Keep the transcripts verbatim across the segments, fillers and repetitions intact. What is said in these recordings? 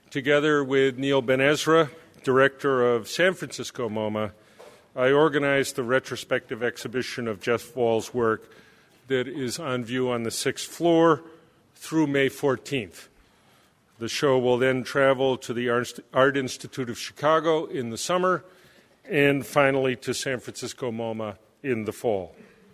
Together with Neil Ben Ezra, director of San Francisco MoMA, I organized the retrospective exhibition of Jeff Wall's work that is on view on the sixth floor through May fourteenth. The show will then travel to the Art Institute of Chicago in the summer and finally to San Francisco MoMA in the fall.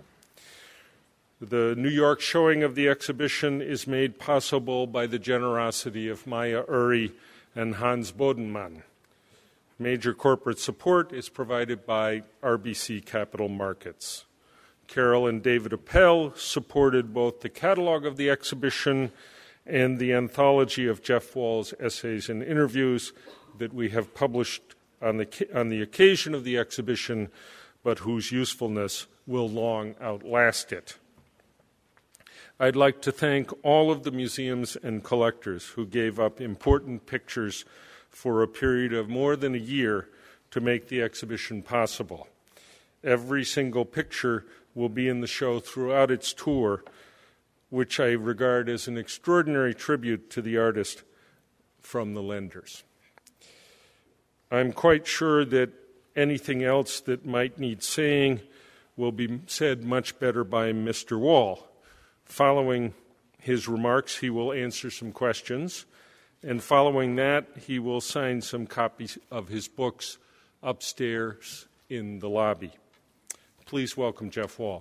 The New York showing of the exhibition is made possible by the generosity of Maya Uri and Hans Bodenmann. Major corporate support is provided by R B C Capital Markets. Carol and David Appel supported both the catalog of the exhibition and the anthology of Jeff Wall's essays and interviews that we have published on the, on the occasion of the exhibition, but whose usefulness will long outlast it. I'd like to thank all of the museums and collectors who gave up important pictures for a period of more than a year to make the exhibition possible. Every single picture will be in the show throughout its tour, which I regard as an extraordinary tribute to the artist from the lenders. I'm quite sure that anything else that might need saying will be said much better by Mister Wall. Following his remarks, he will answer some questions, and following that, he will sign some copies of his books upstairs in the lobby. Please welcome Jeff Wall.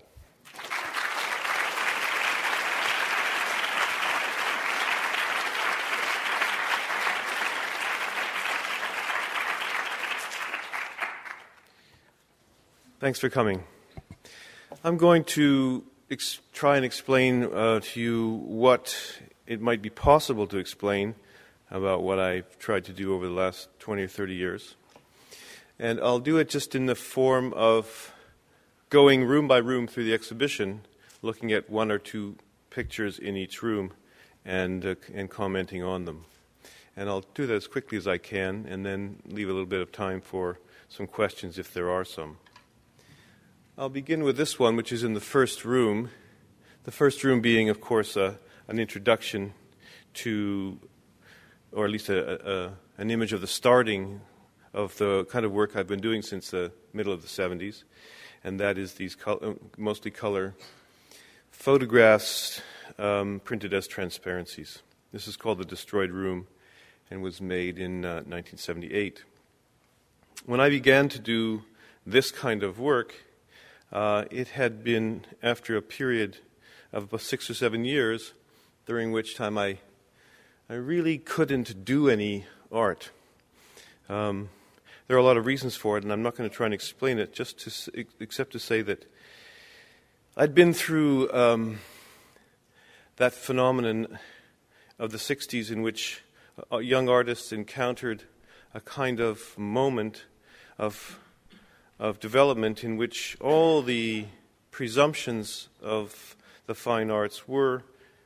Thanks for coming. I'm going to ex- try and explain uh, to you what it might be possible to explain about what I've tried to do over the last twenty or thirty years. And I'll do it just in the form of going room by room through the exhibition, looking at one or two pictures in each room and, uh, and commenting on them. And I'll do that as quickly as I can and then leave a little bit of time for some questions if there are some. I'll begin with this one, which is in the first room. The first room being, of course, a, an introduction to, or at least a, a, an image of the starting of the kind of work I've been doing since the middle of the seventies, and that is these col- mostly color photographs um, printed as transparencies. This is called The Destroyed Room and was made in uh, nineteen seventy-eight. When I began to do this kind of work, Uh, it had been after a period of about six or seven years, during which time I, I really couldn't do any art. Um, there are a lot of reasons for it, and I'm not going to try and explain it, just to, except to say that I'd been through um, that phenomenon of the sixties in which uh, young artists encountered a kind of moment of of development in which all the presumptions of the fine arts were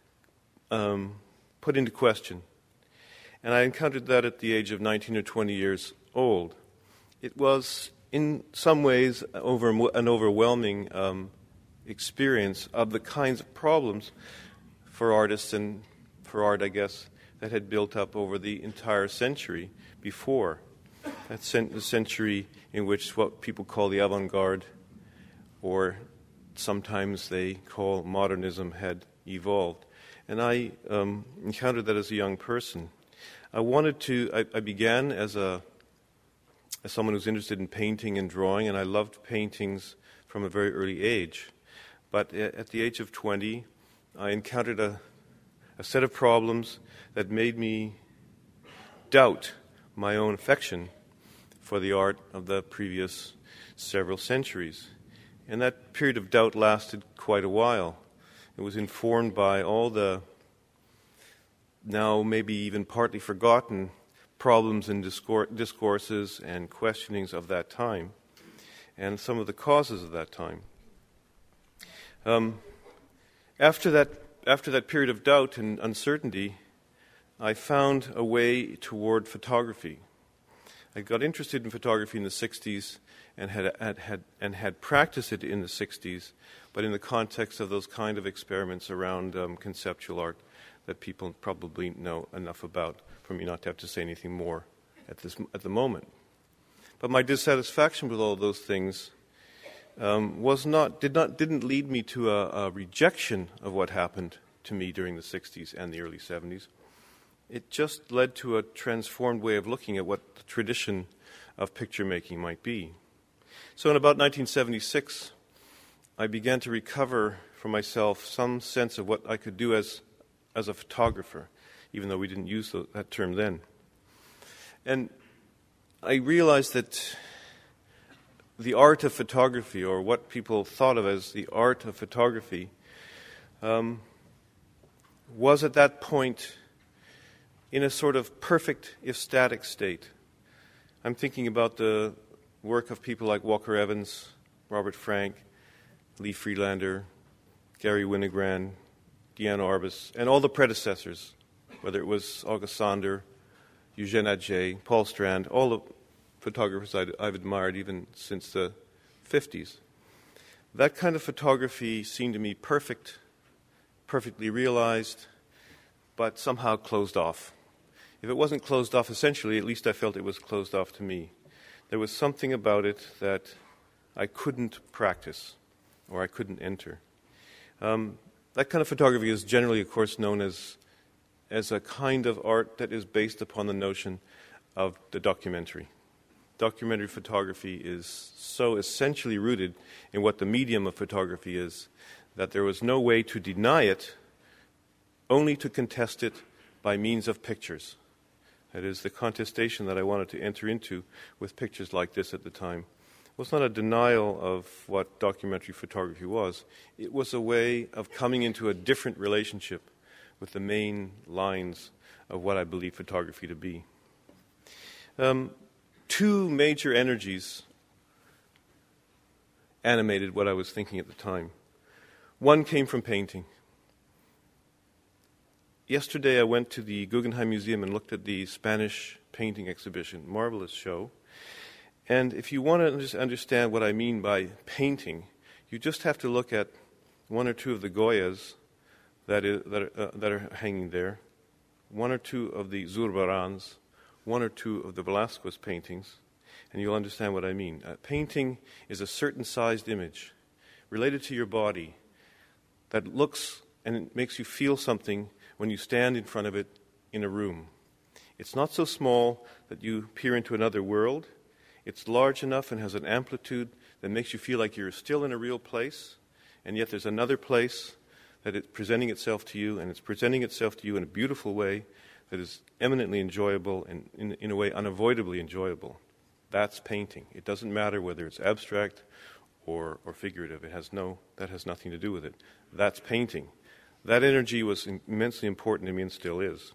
um, put into question. And I encountered that at the age of nineteen or twenty years old. It was, in some ways, over, an overwhelming um, experience of the kinds of problems for artists and for art, I guess, that had built up over the entire century before. That's the century in which what people call the avant-garde, or sometimes they call modernism, had evolved. And I um, encountered that as a young person. I wanted to, I, I began as a as someone who's interested in painting and drawing, and I loved paintings from a very early age. But at the age of twenty, I encountered a, a set of problems that made me doubt my own affection for the art of the previous several centuries. And that period of doubt lasted quite a while. It was informed by all the now maybe even partly forgotten problems and discour- discourses and questionings of that time, and some of the causes of that time. Um, after that, after that period of doubt and uncertainty, I found a way toward photography. I got interested in photography in the sixties and had, had, had and had practiced it in the sixties, but in the context of those kind of experiments around um, conceptual art that people probably know enough about for me not to have to say anything more at this at the moment. But my dissatisfaction with all those things um, was not did not didn't lead me to a, a rejection of what happened to me during the sixties and the early seventies. It just led to a transformed way of looking at what the tradition of picture making might be. So in about nineteen seventy-six, I began to recover for myself some sense of what I could do as as a photographer, even though we didn't use the, that term then. And I realized that the art of photography, or what people thought of as the art of photography, um, was at that point in a sort of perfect, if static, state. I'm thinking about the work of people like Walker Evans, Robert Frank, Lee Friedlander, Gary Winogrand, Diana Arbus, and all the predecessors, whether it was August Sander, Eugène Atget, Paul Strand, all the photographers I'd, I've admired even since the fifties. That kind of photography seemed to me perfect, perfectly realized, but somehow closed off. If it wasn't closed off essentially, at least I felt it was closed off to me. There was something about it that I couldn't practice, or I couldn't enter. Um, that kind of photography is generally, of course, known as as a kind of art that is based upon the notion of the documentary. Documentary photography is so essentially rooted in what the medium of photography is that there was no way to deny it, only to contest it by means of pictures. That is, the contestation that I wanted to enter into with pictures like this at the time was not a denial of what documentary photography was. It was a way of coming into a different relationship with the main lines of what I believe photography to be. Um, two major energies animated what I was thinking at the time. One came from painting. Yesterday I went to the Guggenheim Museum and looked at the Spanish painting exhibition, marvelous show. And if you want to just understand what I mean by painting, you just have to look at one or two of the Goyas that, is, that, are, uh, that are hanging there, one or two of the Zurbarans, one or two of the Velázquez paintings, and you'll understand what I mean. Uh, painting is a certain sized image related to your body that looks and it makes you feel something when you stand in front of it in a room. It's not so small that you peer into another world. It's large enough and has an amplitude that makes you feel like you're still in a real place, and yet there's another place that is presenting itself to you, and it's presenting itself to you in a beautiful way that is eminently enjoyable and in, in a way unavoidably enjoyable. That's painting. It doesn't matter whether it's abstract or, or figurative. It has no, that has nothing to do with it. That's painting. That energy was immensely important to me and still is.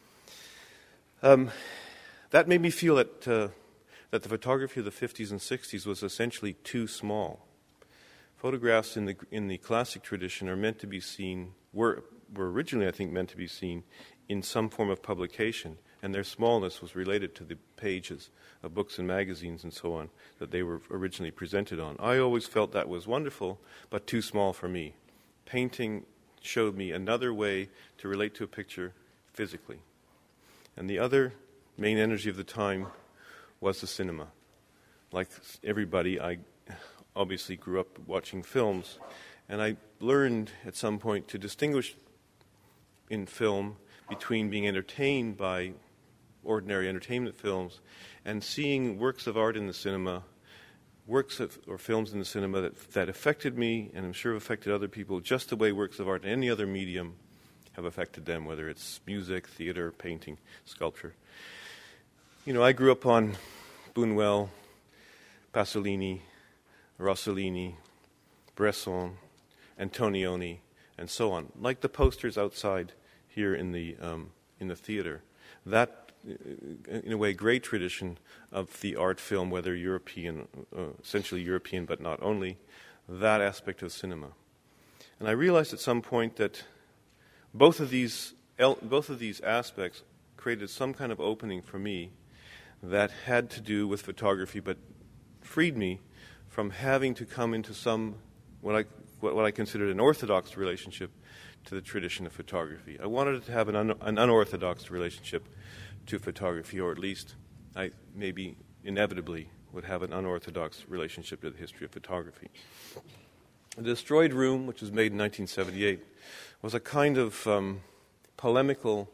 Um, that made me feel that uh, that the photography of the fifties and sixties was essentially too small. Photographs in the in the classic tradition are meant to be seen, were, were originally, I think, meant to be seen in some form of publication, and their smallness was related to the pages of books and magazines and so on that they were originally presented on. I always felt that was wonderful, but too small for me. Painting showed me another way to relate to a picture physically. And the other main energy of the time was the cinema. Like everybody, I obviously grew up watching films, and I learned at some point to distinguish in film between being entertained by ordinary entertainment films and seeing works of art in the cinema, works of, or films in the cinema that, that affected me, and I'm sure have affected other people, just the way works of art in any other medium have affected them, whether it's music, theater, painting, sculpture. You know, I grew up on Buñuel, Pasolini, Rossellini, Bresson, Antonioni, and so on, like the posters outside here in the um, in the theater. That, in a way, great tradition of the art film, whether European, uh, essentially European, but not only, that aspect of cinema. And I realized at some point that both of these both of these aspects created some kind of opening for me that had to do with photography, but freed me from having to come into some what I what I considered an orthodox relationship to the tradition of photography. I wanted it to have an, un- an unorthodox relationship to photography, or at least I maybe inevitably would have an unorthodox relationship to the history of photography. The Destroyed Room, which was made in nineteen seventy-eight, was a kind of um, polemical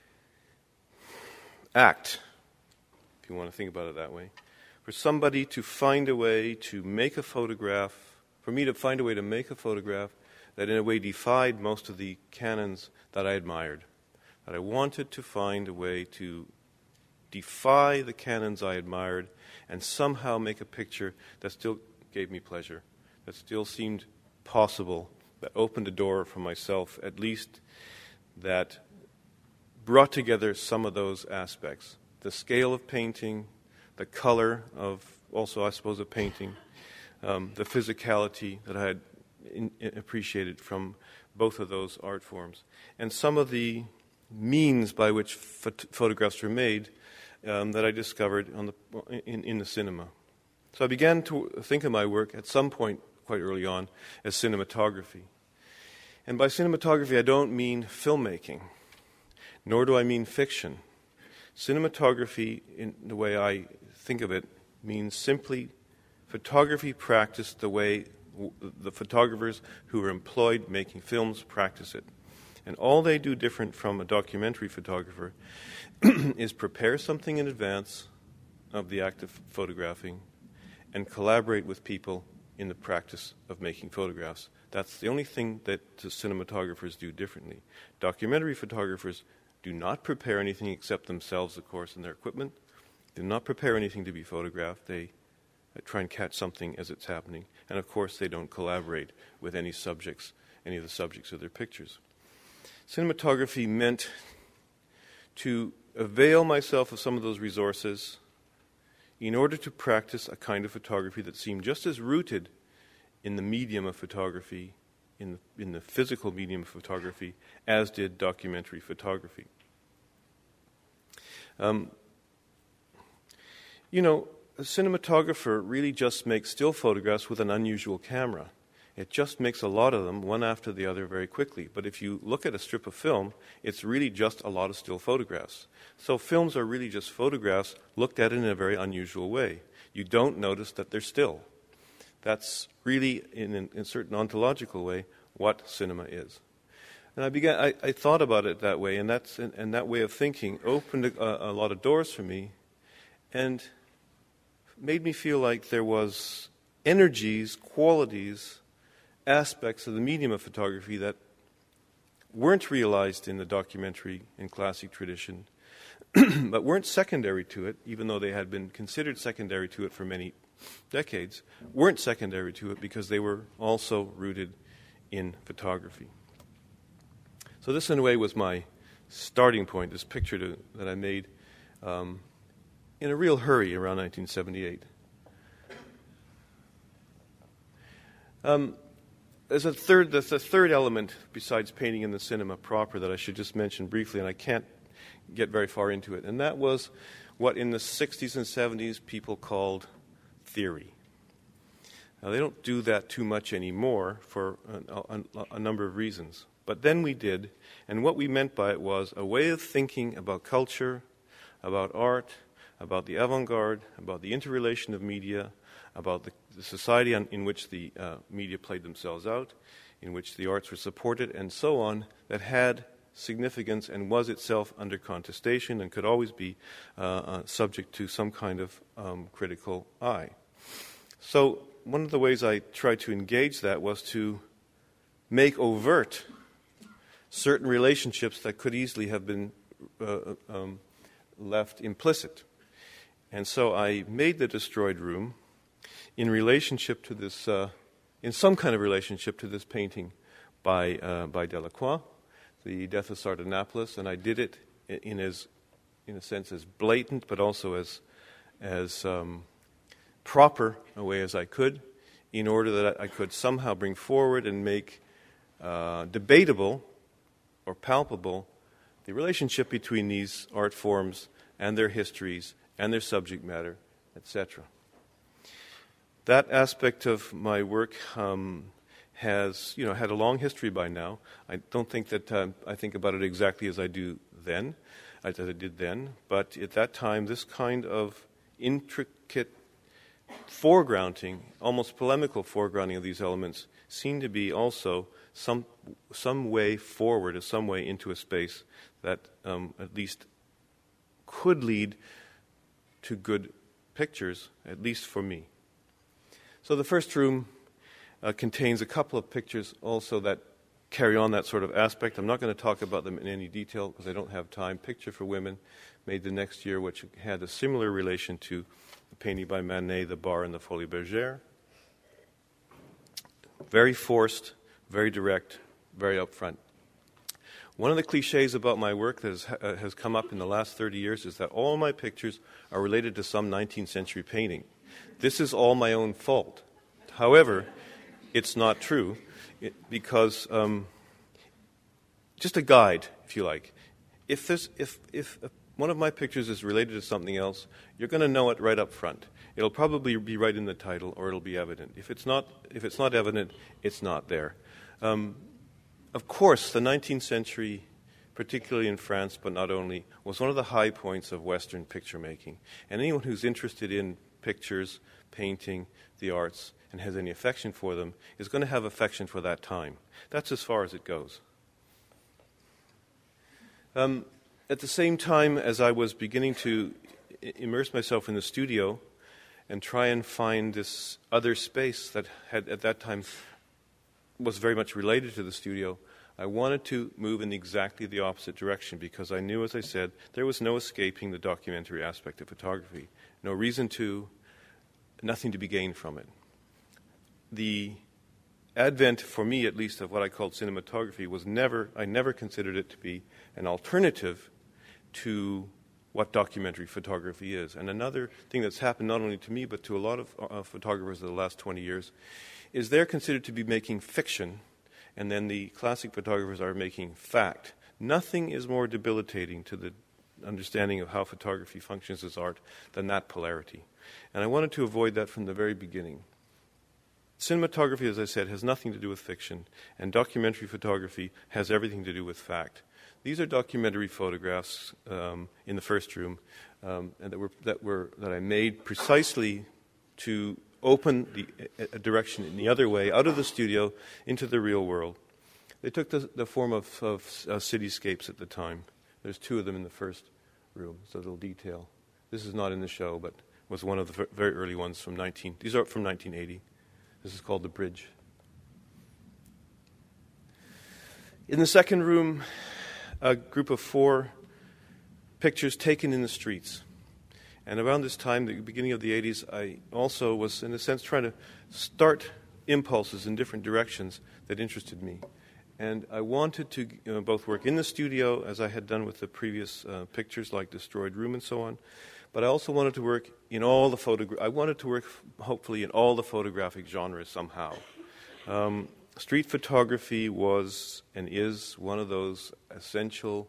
act, if you want to think about it that way, for somebody to find a way to make a photograph, for me to find a way to make a photograph that in a way defied most of the canons that I admired. That I wanted to find a way to defy the canons I admired and somehow make a picture that still gave me pleasure, that still seemed possible, that opened a door for myself, at least that brought together some of those aspects. The scale of painting, the color of, also I suppose, of painting, um, the physicality that I had in, in appreciated from both of those art forms, and some of the means by which phot- photographs were made um, that I discovered on the, in, in the cinema. So I began to think of my work at some point quite early on as cinematography. And by cinematography I don't mean filmmaking, nor do I mean fiction. Cinematography, in the way I think of it, means simply photography practiced the way w- the photographers who are employed making films practice it. And all they do different from a documentary photographer is prepare something in advance of the act of photographing and collaborate with people in the practice of making photographs. That's the only thing that the cinematographers do differently. Documentary photographers do not prepare anything except themselves, of course, and their equipment. Do not prepare anything to be photographed. They uh, try and catch something as it's happening. And, of course, they don't collaborate with any subjects, any of the subjects of their pictures. Cinematography meant to avail myself of some of those resources in order to practice a kind of photography that seemed just as rooted in the medium of photography, in the, in the physical medium of photography, as did documentary photography. Um, you know, a cinematographer really just makes still photographs with an unusual camera. It just makes a lot of them, one after the other, very quickly. But if you look at a strip of film, it's really just a lot of still photographs. So films are really just photographs looked at in a very unusual way. You don't notice that they're still. That's really, in, in a certain ontological way, what cinema is. And I began. I, I thought about it that way, and that's and, and that way of thinking opened a, a lot of doors for me, and made me feel like there was energies, qualities, aspects of the medium of photography that weren't realized in the documentary and classic tradition, but weren't secondary to it, even though they had been considered secondary to it for many decades, weren't secondary to it because they were also rooted in photography. So this, in a way, was my starting point, this picture to, that I made um, in a real hurry around nineteen seventy-eight. Um, There's a third, there's a third element besides painting in the cinema proper that I should just mention briefly, and I can't get very far into it, and that was what in the sixties and seventies people called theory. Now, they don't do that too much anymore for a, a, a number of reasons, but then we did, and what we meant by it was a way of thinking about culture, about art, about the avant-garde, about the interrelation of media, about the, the society on, in which the uh, media played themselves out, in which the arts were supported, and so on, that had significance and was itself under contestation and could always be uh, uh, subject to some kind of um, critical eye. So one of the ways I tried to engage that was to make overt certain relationships that could easily have been uh, um, left implicit. And so I made The Destroyed Room in relationship to this, uh, in some kind of relationship to this painting by uh, by Delacroix, The Death of Sardanapalus, and I did it in as, in a sense, as blatant, but also as as um, proper a way as I could, in order that I could somehow bring forward and make uh, debatable or palpable the relationship between these art forms and their histories and their subject matter, et cetera. That aspect of my work um, has, you know, had a long history by now. I don't think that um, I think about it exactly as I do then, as I did then, but at that time, this kind of intricate foregrounding, almost polemical foregrounding of these elements seemed to be also some some way forward, or some way into a space that um, at least could lead to good pictures, at least for me. So the first room uh, contains a couple of pictures also that carry on that sort of aspect. I'm not going to talk about them in any detail because I don't have time. Picture for Women, made the next year, which had a similar relation to the painting by Manet, The Bar and the Folies Bergère. Very forced, very direct, very upfront. One of the cliches about my work that has, uh, has come up in the last thirty years is that all my pictures are related to some nineteenth century painting. This is all my own fault. However, it's not true, it, because um, just a guide, if you like. If, there's, if, if one of my pictures is related to something else, you're going to know it right up front. It'll probably be right in the title, or it'll be evident. If it's not, if it's not evident, it's not there. Um, of course, the nineteenth century, particularly in France, but not only, was one of the high points of Western picture making. And anyone who's interested in pictures, painting, the arts, and has any affection for them is going to have affection for that time. That's as far as it goes. Um, at the same time as I was beginning to immerse myself in the studio and try and find this other space that had at that time was very much related to the studio, I wanted to move in exactly the opposite direction because I knew, as I said, there was no escaping the documentary aspect of photography. No reason to, nothing to be gained from it. The advent, for me at least, of what I called cinematography was never, I never considered it to be an alternative to what documentary photography is. And another thing that's happened not only to me but to a lot of uh, photographers of the last twenty years is they're considered to be making fiction, and then the classic photographers are making fact. Nothing is more debilitating to the understanding of how photography functions as art than that polarity. And I wanted to avoid that from the very beginning. Cinematography, as I said, has nothing to do with fiction, and documentary photography has everything to do with fact. These are documentary photographs um, in the first room um, and that were that were that I made precisely to open the, a direction in the other way, out of the studio into the real world. They took the, the form of, of uh, cityscapes at the time. There's two of them in the first room, so little detail. This is not in the show, but was one of the very early ones from nineteen. These are from nineteen eighty. This is called The Bridge. In the second room, a group of four pictures taken in the streets. And around this time, the beginning of the eighties, I also was, in a sense, trying to start impulses in different directions that interested me. And I wanted to you know, both work in the studio, as I had done with the previous uh, pictures like Destroyed Room and so on, but I also wanted to work in all the photogra- I wanted to work, hopefully, in all the photographic genres somehow. Um, street photography was and is one of those essential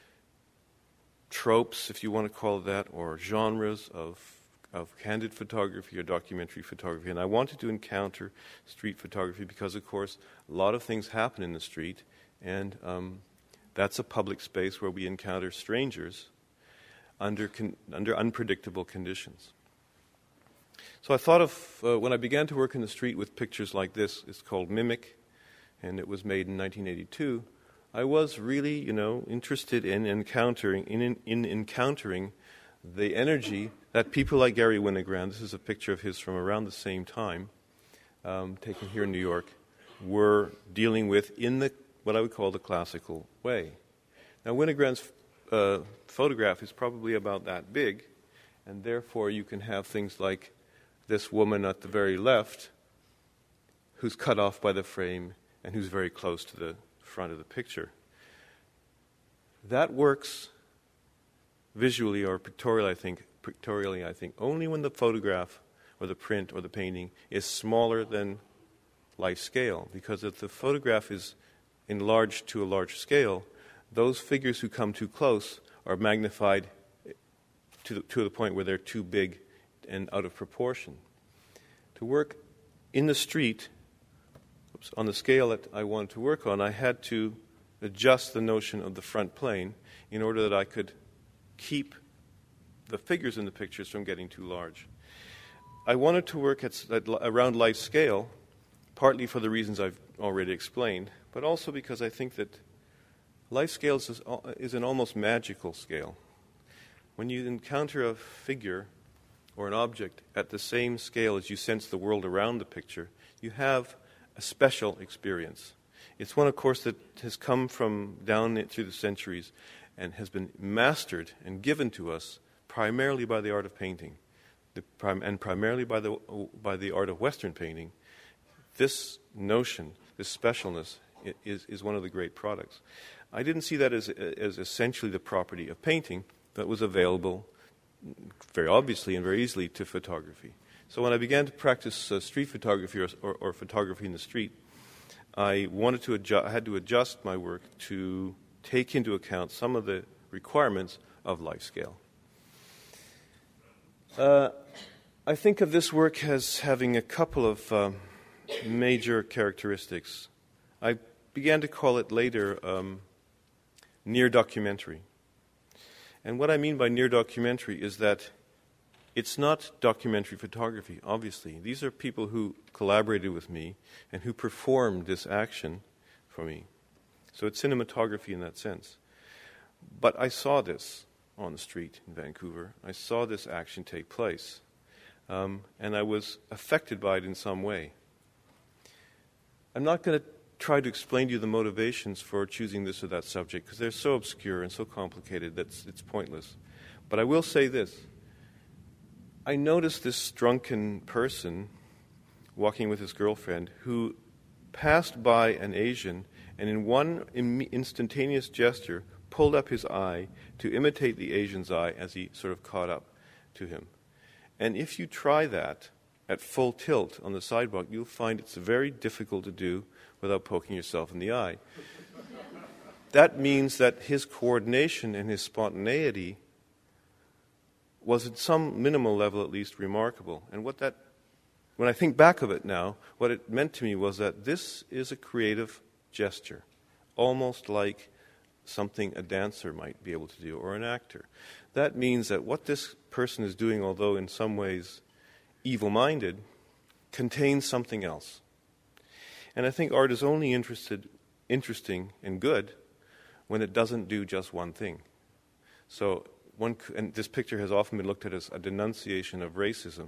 tropes, if you want to call it that, or genres of of candid photography or documentary photography. And I wanted to encounter street photography because, of course, a lot of things happen in the street, and um, that's a public space where we encounter strangers under con- under unpredictable conditions. So I thought of, uh, when I began to work in the street with pictures like this, it's called Mimic, and it was made in nineteen eighty-two, I was really, you know, interested in encountering in, in, in encountering the energy that people like Garry Winogrand, this is a picture of his from around the same time, um, taken here in New York, were dealing with in the what I would call the classical way. Now, Winogrand's uh, photograph is probably about that big, and therefore you can have things like this woman at the very left who's cut off by the frame and who's very close to the front of the picture. That works visually or pictorially, I think, pictorially, I think, only when the photograph or the print or the painting is smaller than life scale. Because if the photograph is enlarged to a large scale, those figures who come too close are magnified to the, to the point where they're too big and out of proportion. To work in the street, oops, on the scale that I wanted to work on, I had to adjust the notion of the front plane in order that I could keep the figures in the pictures from getting too large. I wanted to work at, at around life scale, partly for the reasons I've already explained, but also because I think that life scale is, is an almost magical scale. When you encounter a figure or an object at the same scale as you sense the world around the picture, you have a special experience. It's one, of course, that has come from down through the centuries and has been mastered and given to us primarily by the art of painting, the prim- and primarily by the by the art of Western painting. This notion, this specialness, is is one of the great products. I didn't see that as as essentially the property of painting that was available very obviously and very easily to photography. So when I began to practice uh, street photography or, or, or photography in the street, I wanted to adjust, I had to adjust my work to take into account some of the requirements of life scale. Uh, I think of this work as having a couple of um, major characteristics. I began to call it later um, near documentary. And what I mean by near documentary is that it's not documentary photography, obviously. These are people who collaborated with me and who performed this action for me. So it's cinematography in that sense. But I saw this on the street in Vancouver. I saw this action take place. Um, and I was affected by it in some way. I'm not going to try to explain to you the motivations for choosing this or that subject because they're so obscure and so complicated that it's, it's pointless. But I will say this. I noticed this drunken person walking with his girlfriend who passed by an Asian and in one im- instantaneous gesture pulled up his eye to imitate the Asian's eye as he sort of caught up to him. And if you try that at full tilt on the sidewalk, you'll find it's very difficult to do without poking yourself in the eye. That means that his coordination and his spontaneity was at some minimal level at least remarkable. And what that, when I think back of it now, what it meant to me was that this is a creative gesture, almost like something a dancer might be able to do or an actor. That means that what this person is doing, although in some ways evil-minded, contains something else. And I think art is only interested, interesting and good when it doesn't do just one thing. So, one, and this picture has often been looked at as a denunciation of racism.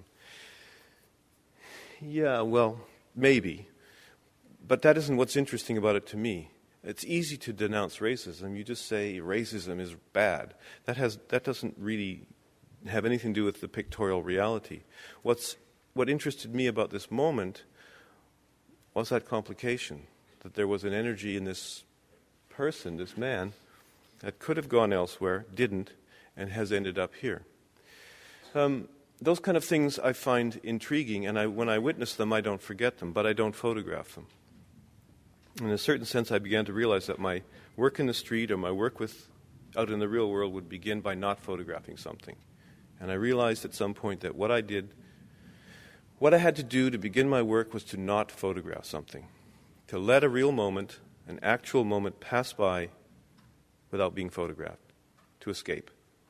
Yeah, well, maybe. But that isn't what's interesting about it to me. It's easy to denounce racism. You just say racism is bad. That has that doesn't really have anything to do with the pictorial reality. What's what interested me about this moment was that complication, that there was an energy in this person, this man, that could have gone elsewhere, didn't, and has ended up here. Um, those kind of things I find intriguing, and I, when I witness them, I don't forget them, but I don't photograph them. In a certain sense, I began to realize that my work in the street or my work with out in the real world would begin by not photographing something. And I realized at some point that what I did, what I had to do to begin my work was to not photograph something, to let a real moment, an actual moment, pass by without being photographed, to escape.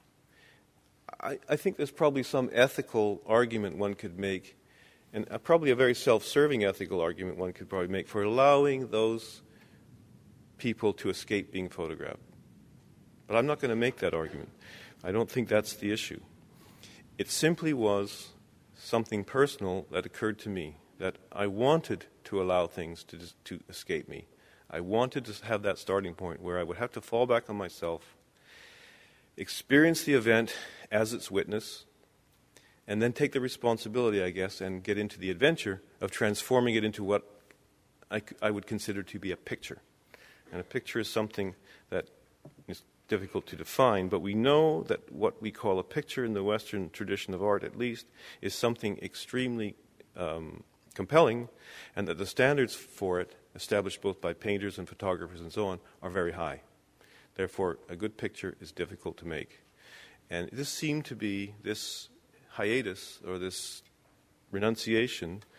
I, I think there's probably some ethical argument one could make, and uh, probably a very self-serving ethical argument one could probably make for allowing those people to escape being photographed. But I'm not going to make that argument. I don't think that's the issue. It simply was something personal that occurred to me, that I wanted to allow things to, to escape me. I wanted to have that starting point where I would have to fall back on myself, experience the event as its witness, and then take the responsibility, I guess, and get into the adventure of transforming it into what I, I would consider to be a picture. And a picture is something that is difficult to define, but we know that what we call a picture in the Western tradition of art, at least, is something extremely um, compelling, and that the standards for it, established both by painters and photographers and so on, are very high. Therefore, a good picture is difficult to make. And this seemed to be, this hiatus or this renunciation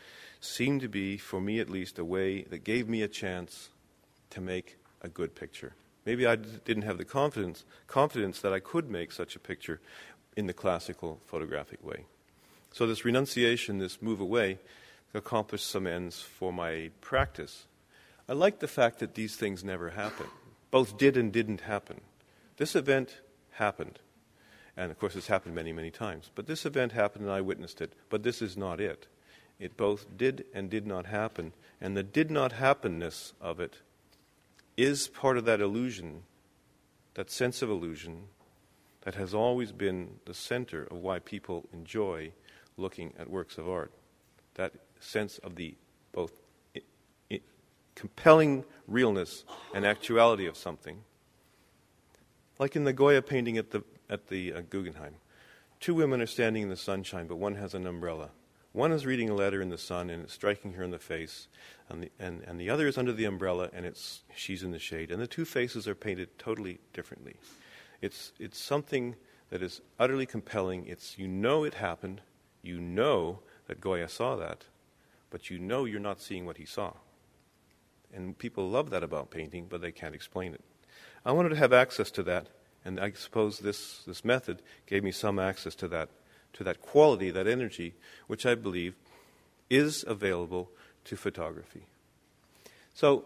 seemed to be, for me at least, a way that gave me a chance to make a good picture. Maybe I d- didn't have the confidence confidence that I could make such a picture in the classical photographic way. So this renunciation, this move away, accomplished some ends for my practice. I like the fact that these things never happen. Both did and didn't happen. This event happened. And of course, it's happened many, many times. But this event happened and I witnessed it. But this is not it. It both did and did not happen. And the did not happenness of it is part of that illusion, that sense of illusion, that has always been the center of why people enjoy looking at works of art. That sense of the both I- I- compelling realness and actuality of something. Like in the Goya painting at the at the uh, Guggenheim. Two women are standing in the sunshine, but one has an umbrella. One is reading a letter in the sun, and it's striking her in the face, and the, and, and the other is under the umbrella, and it's she's in the shade. And the two faces are painted totally differently. It's it's something that is utterly compelling. It's, you know it happened. You know that Goya saw that, but you know you're not seeing what he saw. And people love that about painting, but they can't explain it. I wanted to have access to that, and I suppose this, this method gave me some access to that, to that quality, that energy, which I believe is available to photography. So,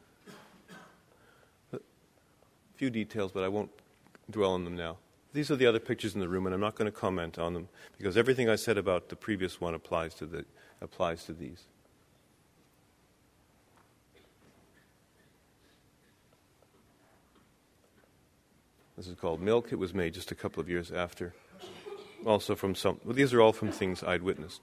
a few details, but I won't dwell on them now. These are the other pictures in the room, and I'm not going to comment on them because everything I said about the previous one applies to the applies to these. This is called Milk. It was made just a couple of years after. Also from some, well, these are all from things I'd witnessed.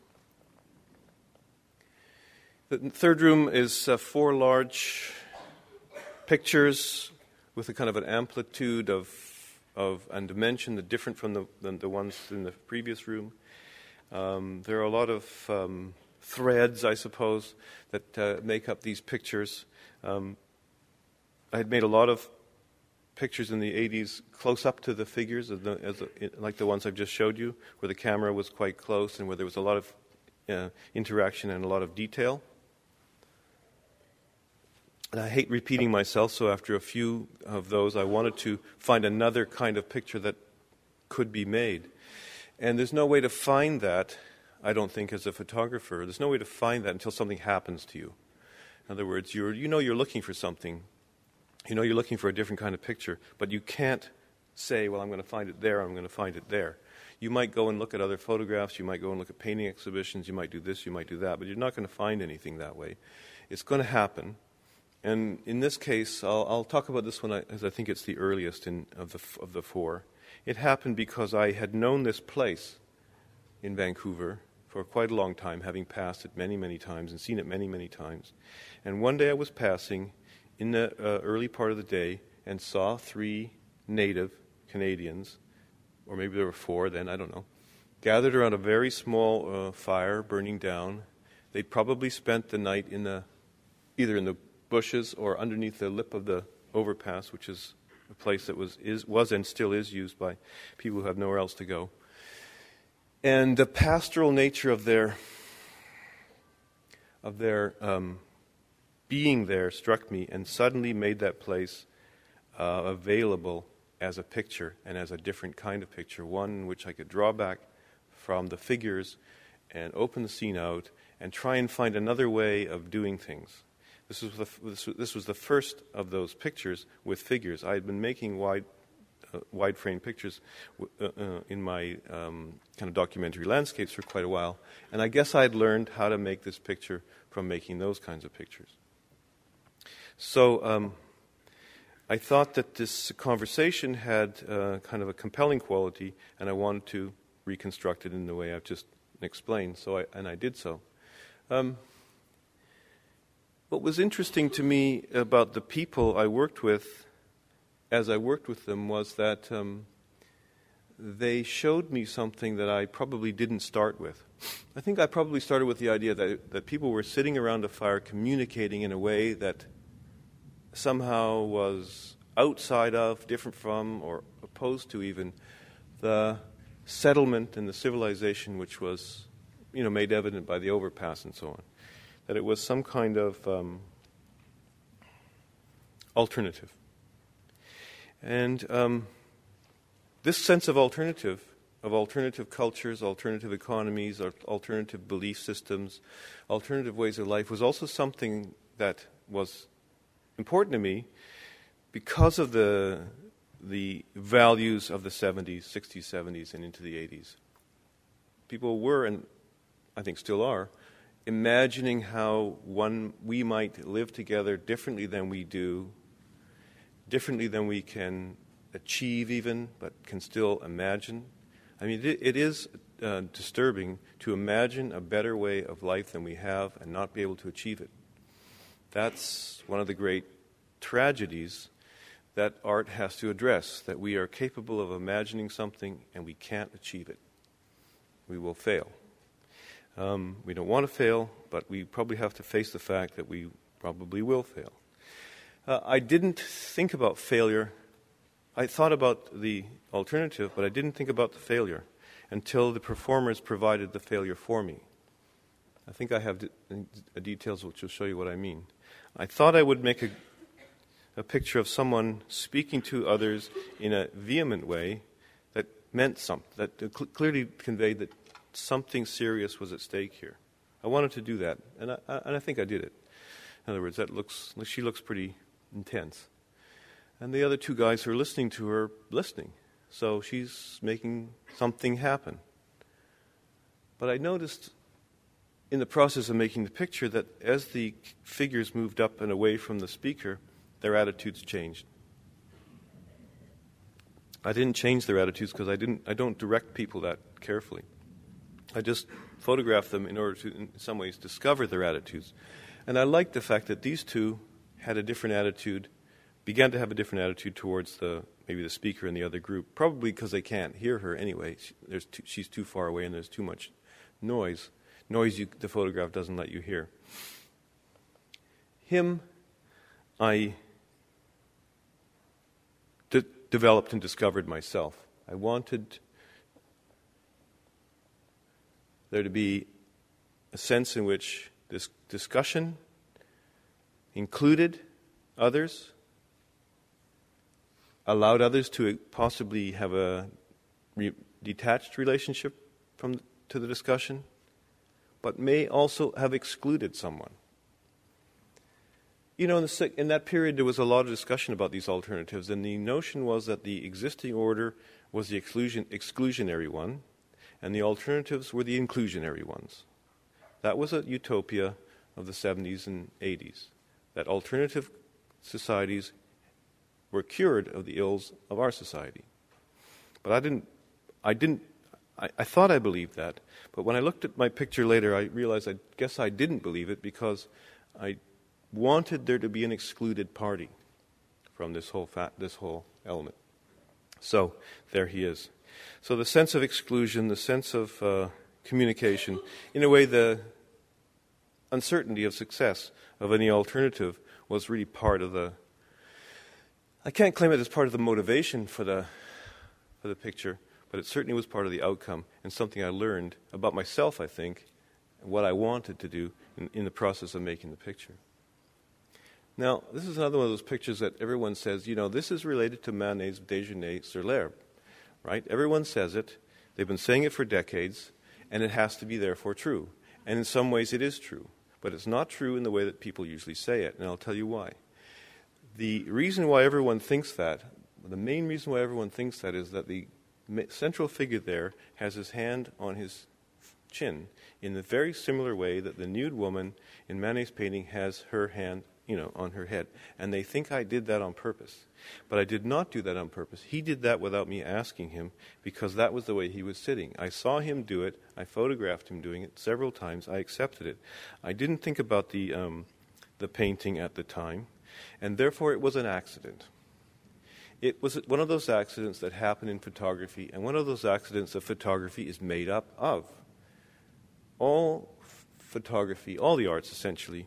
The third room is uh, four large pictures with a kind of an amplitude of of and dimension that different from the than the ones in the previous room. Um, there are a lot of um, threads, I suppose, that uh, make up these pictures. Um, I had made a lot of pictures in the eighties close up to the figures, as the, as the, like the ones I've just showed you, where the camera was quite close and where there was a lot of uh, interaction and a lot of detail. And I hate repeating myself, so after a few of those, I wanted to find another kind of picture that could be made. And there's no way to find that, I don't think, as a photographer. There's no way to find that until something happens to you. In other words, you're, you know you're looking for something. You know you're looking for a different kind of picture, but you can't say, well, I'm going to find it there, I'm going to find it there. You might go and look at other photographs, you might go and look at painting exhibitions, you might do this, you might do that, but you're not going to find anything that way. It's going to happen. And in this case, I'll, I'll talk about this one as I think it's the earliest in, of, the, of the four. It happened because I had known this place in Vancouver for quite a long time, having passed it many, many times and seen it many, many times. And one day I was passing in the uh, early part of the day and saw three native Canadians, or maybe there were four then, I don't know, gathered around a very small uh, fire burning down. They'd probably spent the night in the either in the bushes or underneath the lip of the overpass, which is a place that was is was and still is used by people who have nowhere else to go. And the pastoral nature of their of their um, being there struck me and suddenly made that place uh, available as a picture and as a different kind of picture, one in which I could draw back from the figures and open the scene out and try and find another way of doing things. This was the, this was the first of those pictures with figures. I had been making wide, uh, wide frame pictures w- uh, uh, in my um, kind of documentary landscapes for quite a while, and I guess I had learned how to make this picture from making those kinds of pictures. So um, I thought that this conversation had uh, kind of a compelling quality, and I wanted to reconstruct it in the way I've just explained. So, I, and I did so. Um, what was interesting to me about the people I worked with, as I worked with them, was that um, they showed me something that I probably didn't start with. I think I probably started with the idea that that people were sitting around a fire, communicating in a way that somehow was outside of, different from, or opposed to even the settlement and the civilization which was, you know, made evident by the overpass and so on. that it was some kind of um, alternative. And um, this sense of alternative, of alternative cultures, alternative economies, or alternative belief systems, alternative ways of life, was also something that was important to me because of the the values of the seventies, sixties, seventies, and into the eighties. People were, and I think still are, imagining how one we might live together differently than we do, differently than we can achieve even, but can still imagine. I mean, it, it is uh, disturbing to imagine a better way of life than we have and not be able to achieve it. That's one of the great tragedies that art has to address, that we are capable of imagining something and we can't achieve it. We will fail. Um, we don't want to fail, but we probably have to face the fact that we probably will fail. Uh, I didn't think about failure. I thought about the alternative, but I didn't think about the failure until the performers provided the failure for me. I think I have de- de- details which will show you what I mean. I thought I would make a, a picture of someone speaking to others in a vehement way that meant something, that cl- clearly conveyed that something serious was at stake here. I wanted to do that, and I, I, and I think I did it. In other words, that looks she looks pretty intense. And the other two guys who are listening to her, listening. So she's making something happen. But I noticed in the process of making the picture that as the figures moved up and away from the speaker, their attitudes changed. I didn't change their attitudes because I didn't. I don't direct people that carefully. I just photographed them in order to, in some ways, discover their attitudes. And I liked the fact that these two had a different attitude, began to have a different attitude towards the maybe the speaker in the other group, probably because they can't hear her anyway. She, there's too, she's too far away and there's too much noise. Noise you, the photograph doesn't let you hear. Him, I de- developed and discovered myself. I wanted there to be a sense in which this discussion included others, allowed others to possibly have a re- detached relationship from to the discussion, but may also have excluded someone. You know, in, the, in that period there was a lot of discussion about these alternatives, and the notion was that the existing order was the exclusion, exclusionary one, and the alternatives were the inclusionary ones. That was a utopia of the seventies and eighties, that alternative societies were cured of the ills of our society. But I didn't, I didn't, I, I thought I believed that, but when I looked at my picture later, I realized I guess I didn't believe it because I wanted there to be an excluded party from this whole fa- this whole element. So there he is. So the sense of exclusion, the sense of uh, communication, in a way the uncertainty of success of any alternative was really part of the, I can't claim it as part of the motivation for the for the picture, but it certainly was part of the outcome and something I learned about myself, I think, and what I wanted to do in, in the process of making the picture. Now, this is another one of those pictures that everyone says, you know, this is related to Manet's Déjeuner sur l'herbe, right? Everyone says it. They've been saying it for decades, and it has to be therefore true. And in some ways it is true, but it's not true in the way that people usually say it, and I'll tell you why. The reason why everyone thinks that, the main reason why everyone thinks that is that the central figure there has his hand on his chin in the very similar way that the nude woman in Manet's painting has her hand, you know, on her head. And they think I did that on purpose. But I did not do that on purpose. He did that without me asking him because that was the way he was sitting. I saw him do it. I photographed him doing it several times. I accepted it. I didn't think about the um, the painting at the time, and therefore it was an accident. It was one of those accidents that happen in photography, and one of those accidents that photography is made up of. All f- photography, all the arts essentially,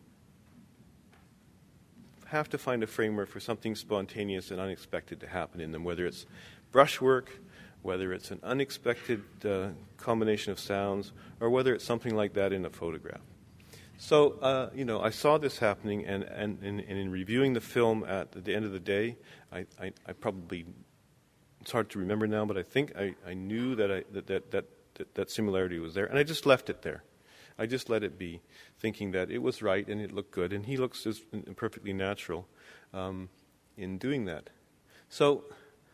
have to find a framework for something spontaneous and unexpected to happen in them, whether it's brushwork, whether it's an unexpected uh, combination of sounds, or whether it's something like that in a photograph. So, uh, you know, I saw this happening, and, and, and, and in reviewing the film at the end of the day, I, I, I probably, it's hard to remember now, but I think I, I knew that, I, that, that, that, that, that similarity was there, and I just left it there. I just let it be, thinking that it was right and it looked good, and he looks just perfectly natural um, in doing that. So,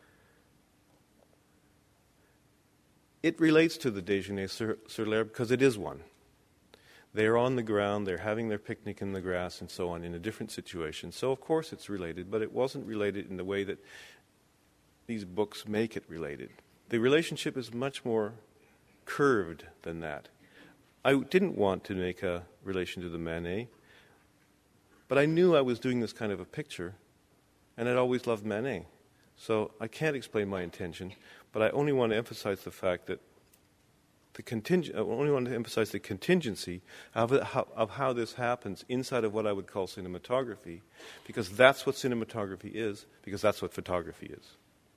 it relates to the déjeuner sur, sur l'herbe because it is one. They're on the ground, they're having their picnic in the grass and so on in a different situation. So of course it's related, but it wasn't related in the way that these books make it related. The relationship is much more curved than that. I didn't want to make a relation to the Manet, but I knew I was doing this kind of a picture, and I'd always loved Manet. So I can't explain my intention, but I only want to emphasize the fact that The conting- I only want to emphasize the contingency of how, of how this happens inside of what I would call cinematography, because that's what cinematography is, because that's what photography is.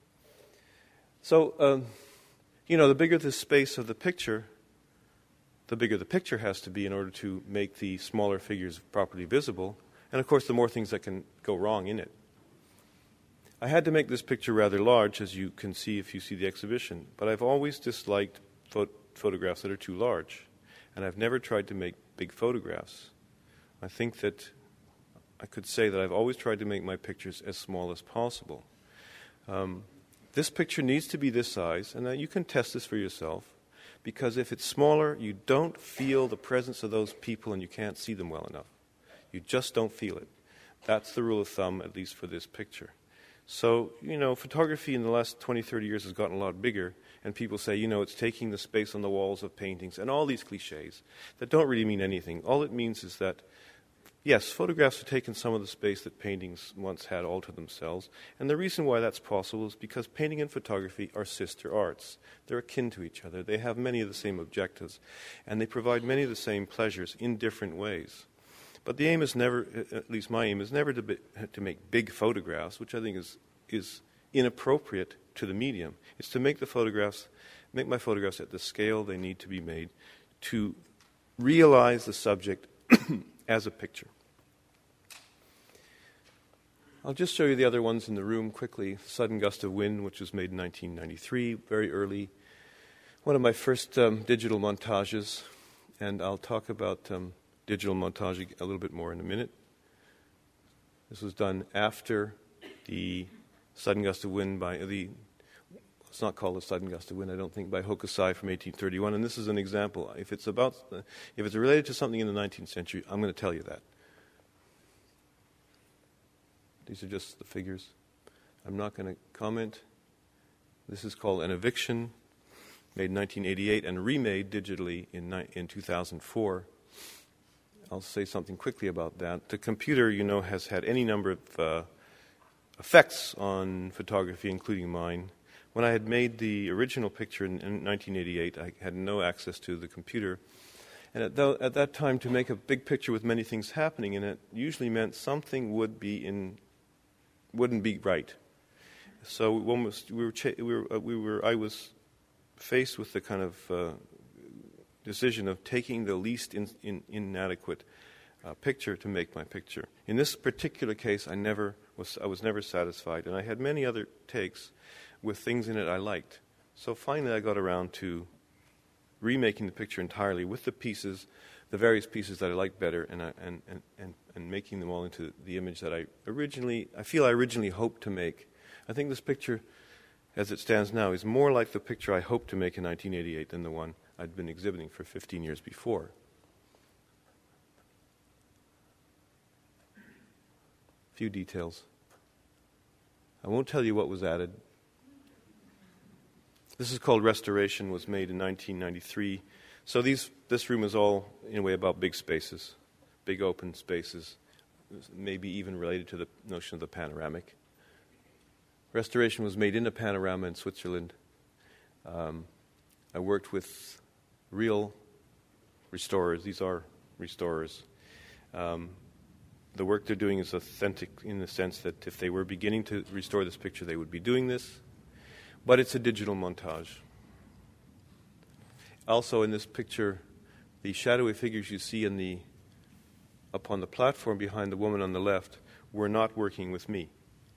So, um, you know, the bigger the space of the picture, the bigger the picture has to be in order to make the smaller figures properly visible, and of course the more things that can go wrong in it. I had to make this picture rather large, as you can see if you see the exhibition, but I've always disliked photo photographs that are too large, and I've never tried to make big photographs. I think that I could say that I've always tried to make my pictures as small as possible. Um, this picture needs to be this size, and uh, you can test this for yourself, because if it's smaller, you don't feel the presence of those people and you can't see them well enough. You just don't feel it. That's the rule of thumb, at least for this picture. So, you know, photography in the last twenty, thirty years has gotten a lot bigger, and people say, you know, it's taking the space on the walls of paintings, and all these cliches that don't really mean anything. All it means is that, yes, photographs have taken some of the space that paintings once had all to themselves, and the reason why that's possible is because painting and photography are sister arts. They're akin to each other. They have many of the same objectives, and they provide many of the same pleasures in different ways. But the aim is never, at least my aim, is never to, be, to make big photographs, which I think is is inappropriate to the medium. It's to make the photographs, make my photographs at the scale they need to be made to realize the subject as a picture. I'll just show you the other ones in the room quickly. Sudden Gust of Wind, which was made in nineteen ninety-three, very early. One of my first um, digital montages, and I'll talk about um, digital montaging a little bit more in a minute. This was done after the Sudden Gust of Wind by the, it's not called a Sudden Gust of Wind, I don't think, by Hokusai from eighteen thirty-one. And this is an example. If it's about, if it's related to something in the nineteenth century, I'm going to tell you that. These are just the figures. I'm not going to comment. This is called An Eviction, made in nineteen eighty-eight and remade digitally in, in two thousand four. I'll say something quickly about that. The computer, you know, has had any number of uh, effects on photography, including mine. When I had made the original picture in, in nineteen eighty-eight, I had no access to the computer. And at, th- at that time, to make a big picture with many things happening in it usually meant something would be in, wouldn't be right. So one was, we were, cha- we were, uh, we were, I was faced with the kind of uh, decision of taking the least in, in, inadequate uh, picture to make my picture. In this particular case, I never was, I was never satisfied, and I had many other takes with things in it I liked. So finally, I got around to remaking the picture entirely with the pieces, the various pieces that I liked better, and, I, and, and, and, and making them all into the image that I originally, I feel I originally hoped to make. I think this picture, as it stands now, is more like the picture I hoped to make in nineteen eighty-eight than the one I'd been exhibiting for fifteen years before. A few details. I won't tell you what was added. This is called Restoration, was made in nineteen ninety-three. So these, this room is all, in a way, about big spaces, big open spaces, maybe even related to the notion of the panoramic. Restoration was made in a panorama in Switzerland. Um, I worked with real restorers. These are restorers. Um, the work they're doing is authentic in the sense that if they were beginning to restore this picture, they would be doing this. But it's a digital montage. Also in this picture, the shadowy figures you see in the up on the platform behind the woman on the left were not working with me.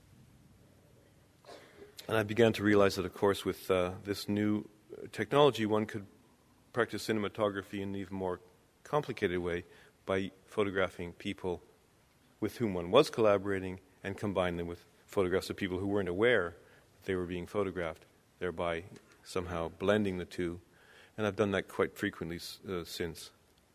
And I began to realize that, of course, with uh, this new technology, one could practice cinematography in an even more complicated way by photographing people with whom one was collaborating and combine them with photographs of people who weren't aware that they were being photographed, thereby somehow blending the two. And I've done that quite frequently uh, since.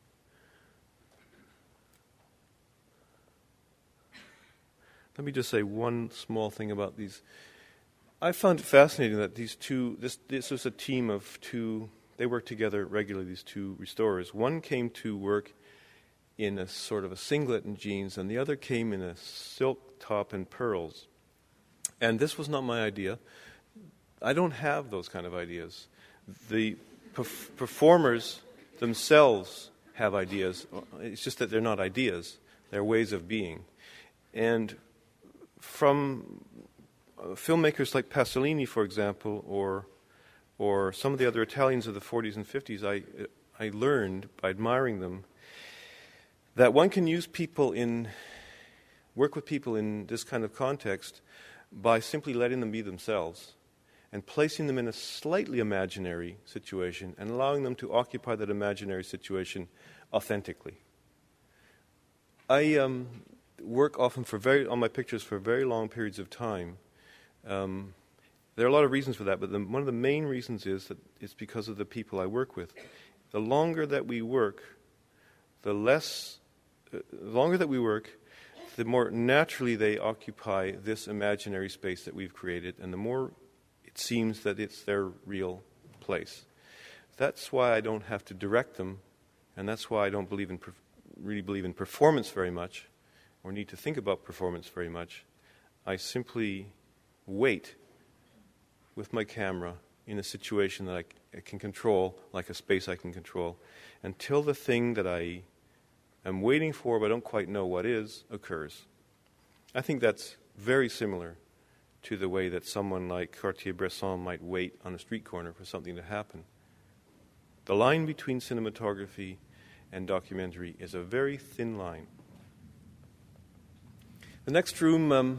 Let me just say one small thing about these. I found it fascinating that these two, this this was a team of two, they worked together regularly, these two restorers. One came to work in a sort of a singlet and jeans, and the other came in a silk top and pearls. And this was not my idea. I don't have those kind of ideas. The perf- performers themselves have ideas. It's just that they're not ideas. They're ways of being. And from uh, filmmakers like Pasolini, for example, or or some of the other Italians of the forties and fifties, I I learned by admiring them that one can use people in, work with people in this kind of context by simply letting them be themselves and placing them in a slightly imaginary situation and allowing them to occupy that imaginary situation authentically. I um, work often for very on my pictures for very long periods of time. Um, there are a lot of reasons for that, but the, one of the main reasons is that it's because of the people I work with. The longer that we work, the less, uh, the longer that we work, the more naturally they occupy this imaginary space that we've created, and the more it seems that it's their real place. That's why I don't have to direct them, and that's why I don't believe in perf- really believe in performance very much, or need to think about performance very much. I simply wait with my camera in a situation that I, c- I can control, like a space I can control, until the thing that I am waiting for but don't quite know what is occurs. I think that's very similar to the way that someone like Cartier-Bresson might wait on a street corner for something to happen. The line between cinematography and documentary is a very thin line. The next room um,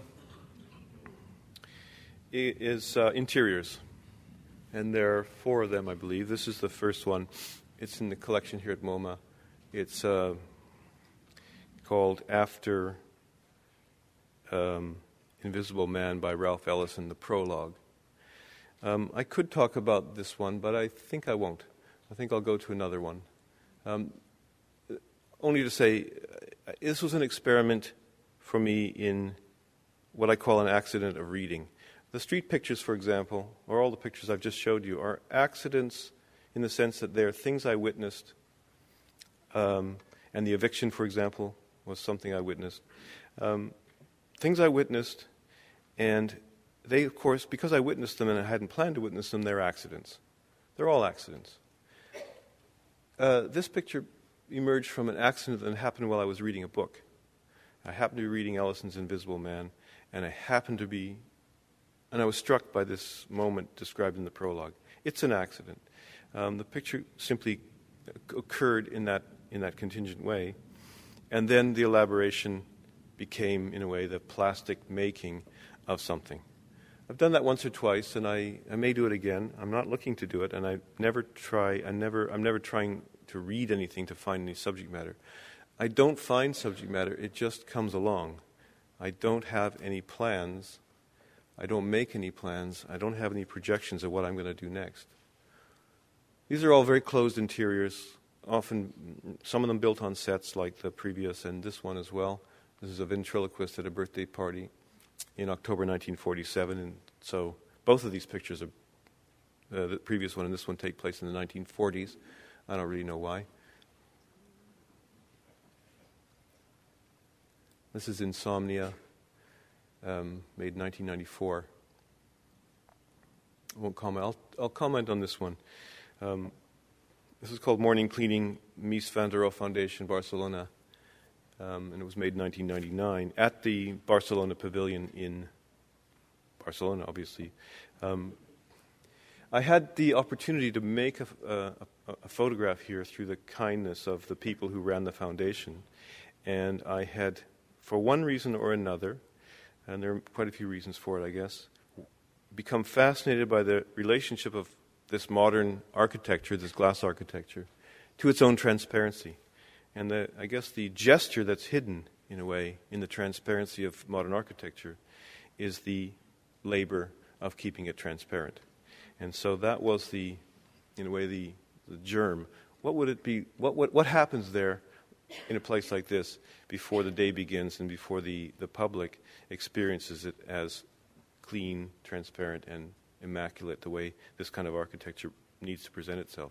is uh, interiors, and there are four of them, I believe. This is the first one. It's in the collection here at MoMA. It's uh, called After um, Invisible Man by Ralph Ellison, the prologue. Um, I could talk about this one, but I think I won't. I think I'll go to another one. Um, only to say, uh, this was an experiment for me in what I call an accident of reading. The street pictures, for example, or all the pictures I've just showed you, are accidents in the sense that they're things I witnessed. Um, and the eviction, for example, was something I witnessed. Um, things I witnessed, and they, of course, because I witnessed them and I hadn't planned to witness them, they're accidents. They're all accidents. Uh, this picture emerged from an accident that happened while I was reading a book. I happened to be reading Ellison's Invisible Man, and I happened to be, and I was struck by this moment described in the prologue. It's an accident. Um, the picture simply occurred in that in that contingent way, and then the elaboration became, in a way, the plastic making of something. I've done that once or twice, and I, I may do it again. I'm not looking to do it, and I never try. I never. I'm never trying to read anything to find any subject matter. I don't find subject matter. It just comes along. I don't have any plans. I don't make any plans. I don't have any projections of what I'm going to do next. These are all very closed interiors, often some of them built on sets like the previous and this one as well. This is a ventriloquist at a birthday party in October nineteen forty-seven, and so both of these pictures, are, uh, the previous one and this one, take place in the nineteen forties. I don't really know why. This is Insomnia, um, made in nineteen ninety-four. I won't comment. I'll, I'll comment on this one. Um, this is called Morning Cleaning, Mies van der Rohe Foundation, Barcelona. Um, and it was made in nineteen ninety-nine at the Barcelona Pavilion in Barcelona, obviously. Um, I had the opportunity to make a, a, a photograph here through the kindness of the people who ran the foundation. and I had, for one reason or another, and there are quite a few reasons for it, I guess, become fascinated by the relationship of this modern architecture, this glass architecture, to its own transparency. And the, I guess the gesture that's hidden, in a way, in the transparency of modern architecture is the labor of keeping it transparent. And so that was the, in a way, the, the germ. What would it be, what, what, what happens there in a place like this before the day begins and before the, the public experiences it as clean, transparent, and immaculate, the way this kind of architecture needs to present itself?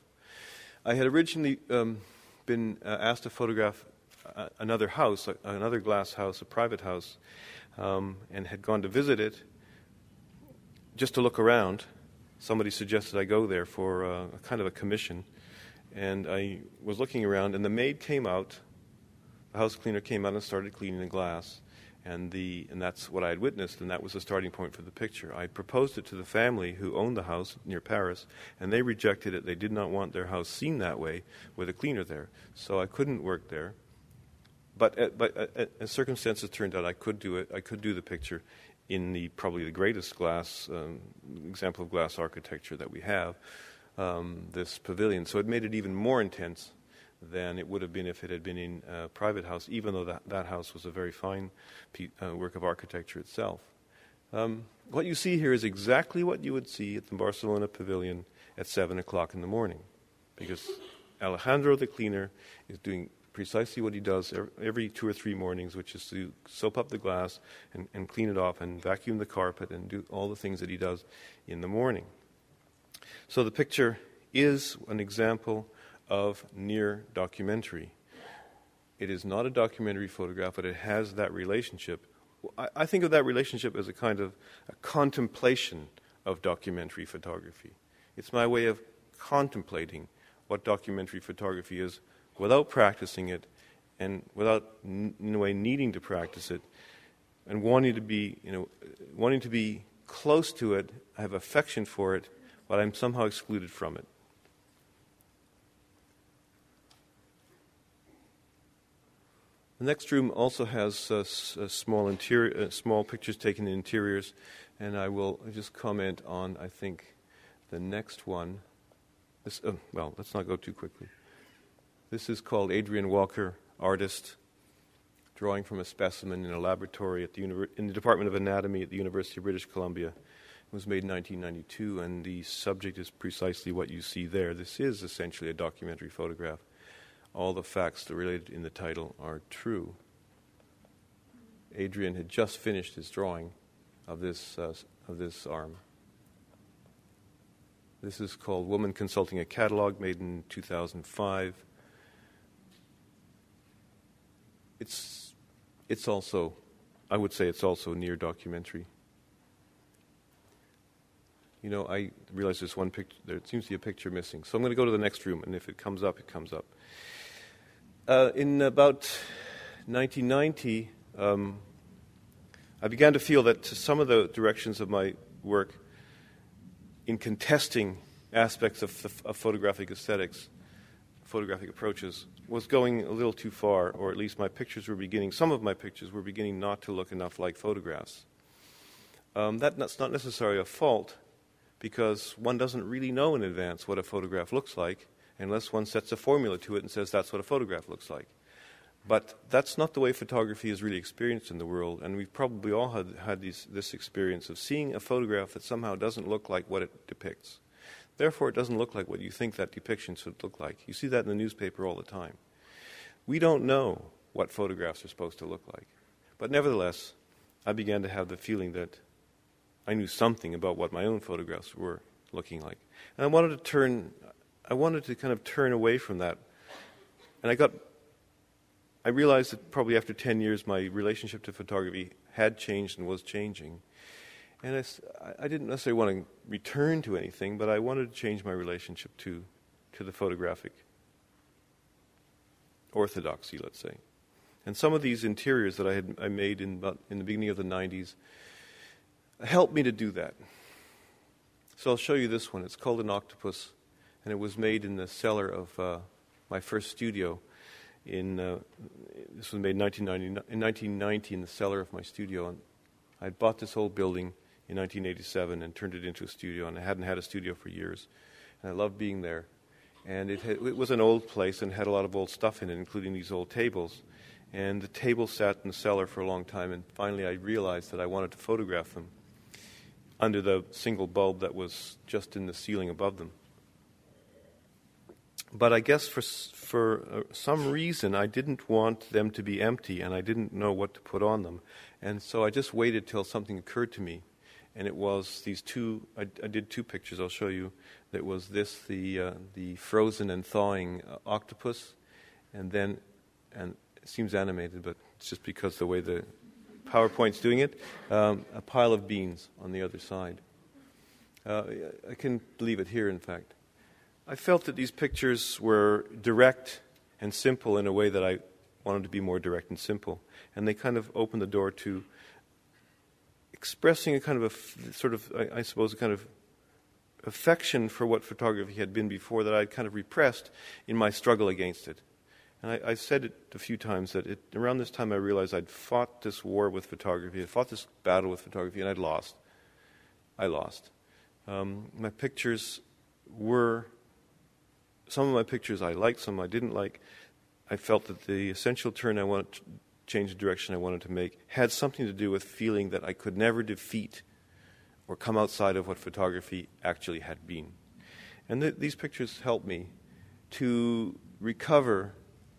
I had originally um, been uh, asked to photograph uh, another house, uh, another glass house, a private house, um, and had gone to visit it just to look around. Somebody suggested I go there for uh, a kind of a commission, and I was looking around, and the maid came out, the house cleaner came out and started cleaning the glass, and the and that's what I had witnessed, and that was the starting point for the picture. I proposed it to the family who owned the house near Paris, and they rejected it. They did not want their house seen that way with a cleaner there, so I couldn't work there. But, uh, but uh, as circumstances turned out, I could do it. I could do the picture in the probably the greatest glass um, example of glass architecture that we have, um, this pavilion. So it made it even more intense than it would have been if it had been in a private house, even though that, that house was a very fine pe- uh, work of architecture itself. Um, what you see here is exactly what you would see at the Barcelona Pavilion at seven o'clock in the morning, because Alejandro the cleaner is doing precisely what he does every two or three mornings, which is to soap up the glass and, and clean it off and vacuum the carpet and do all the things that he does in the morning. So the picture is an example of near documentary. It is not a documentary photograph, but it has that relationship. I, I think of that relationship as a kind of a contemplation of documentary photography. It's my way of contemplating what documentary photography is without practicing it and without, n- in a way, needing to practice it and wanting to be, you know, wanting to be close to it. I have affection for it, but I'm somehow excluded from it. The next room also has uh, s- uh, small interior, uh, small pictures taken in interiors, and I will just comment on, I think, the next one. This, uh, well, let's not go too quickly. This is called Adrian Walker, artist, drawing from a specimen in a laboratory at the Univer- in the Department of Anatomy at the University of British Columbia. It was made in nineteen ninety-two, and the subject is precisely what you see there. This is essentially a documentary photograph. All the facts that are related in the title are true. Adrian had just finished his drawing of this uh, of this arm. This is called Woman Consulting a Catalog, made in two thousand five. It's it's also, I would say it's also near documentary. You know, I realize there's one picture, there seems to be a picture missing. So I'm going to go to the next room, and if it comes up, it comes up. Uh, in about nineteen ninety, um, I began to feel that some of the directions of my work in contesting aspects of, of, of photographic aesthetics, photographic approaches, was going a little too far, or at least my pictures were beginning, some of my pictures were beginning not to look enough like photographs. Um, that, that's not necessarily a fault, because one doesn't really know in advance what a photograph looks like unless one sets a formula to it and says that's what a photograph looks like. But that's not the way photography is really experienced in the world, and we've probably all had, had these, this experience of seeing a photograph that somehow doesn't look like what it depicts. Therefore, it doesn't look like what you think that depiction should look like. You see that in the newspaper all the time. We don't know what photographs are supposed to look like. But nevertheless, I began to have the feeling that I knew something about what my own photographs were looking like. And I wanted to turn, I wanted to kind of turn away from that. And I got, I realized that probably after ten years, my relationship to photography had changed and was changing. And I, I didn't necessarily want to return to anything, but I wanted to change my relationship to, to the photographic orthodoxy, let's say. And some of these interiors that I had I made in about in the beginning of the nineties helped me to do that. So I'll show you this one. It's called An Octopus, and it was made in the cellar of uh, my first studio. in, uh, this was made in nineteen ninety, in nineteen ninety in the cellar of my studio. And I had bought this old building in nineteen eighty-seven and turned it into a studio, and I hadn't had a studio for years. And I loved being there. And it, had, it was an old place and had a lot of old stuff in it, including these old tables. And the tables sat in the cellar for a long time, and finally I realized that I wanted to photograph them under the single bulb that was just in the ceiling above them. But I guess for for uh, some reason I didn't want them to be empty, and I didn't know what to put on them. And so I just waited till something occurred to me. And it was these two, I, I did two pictures, I'll show you. That was this, the uh, the frozen and thawing uh, octopus, and then, and it seems animated, but it's just because the way the PowerPoint's doing it, um, a pile of beans on the other side. Uh, I can leave it here, in fact. I felt that these pictures were direct and simple in a way that I wanted to be more direct and simple. And they kind of opened the door to expressing a kind of a f- sort of, I, I suppose, a kind of affection for what photography had been before that I'd kind of repressed in my struggle against it. And I, I said it a few times that it, around this time I realized I'd fought this war with photography, I'd fought this battle with photography, and I'd lost. I lost. Um, my pictures were, some of my pictures I liked, some I didn't like. I felt that the essential turn I wanted to change the direction I wanted to make had something to do with feeling that I could never defeat or come outside of what photography actually had been. And th- these pictures helped me to recover,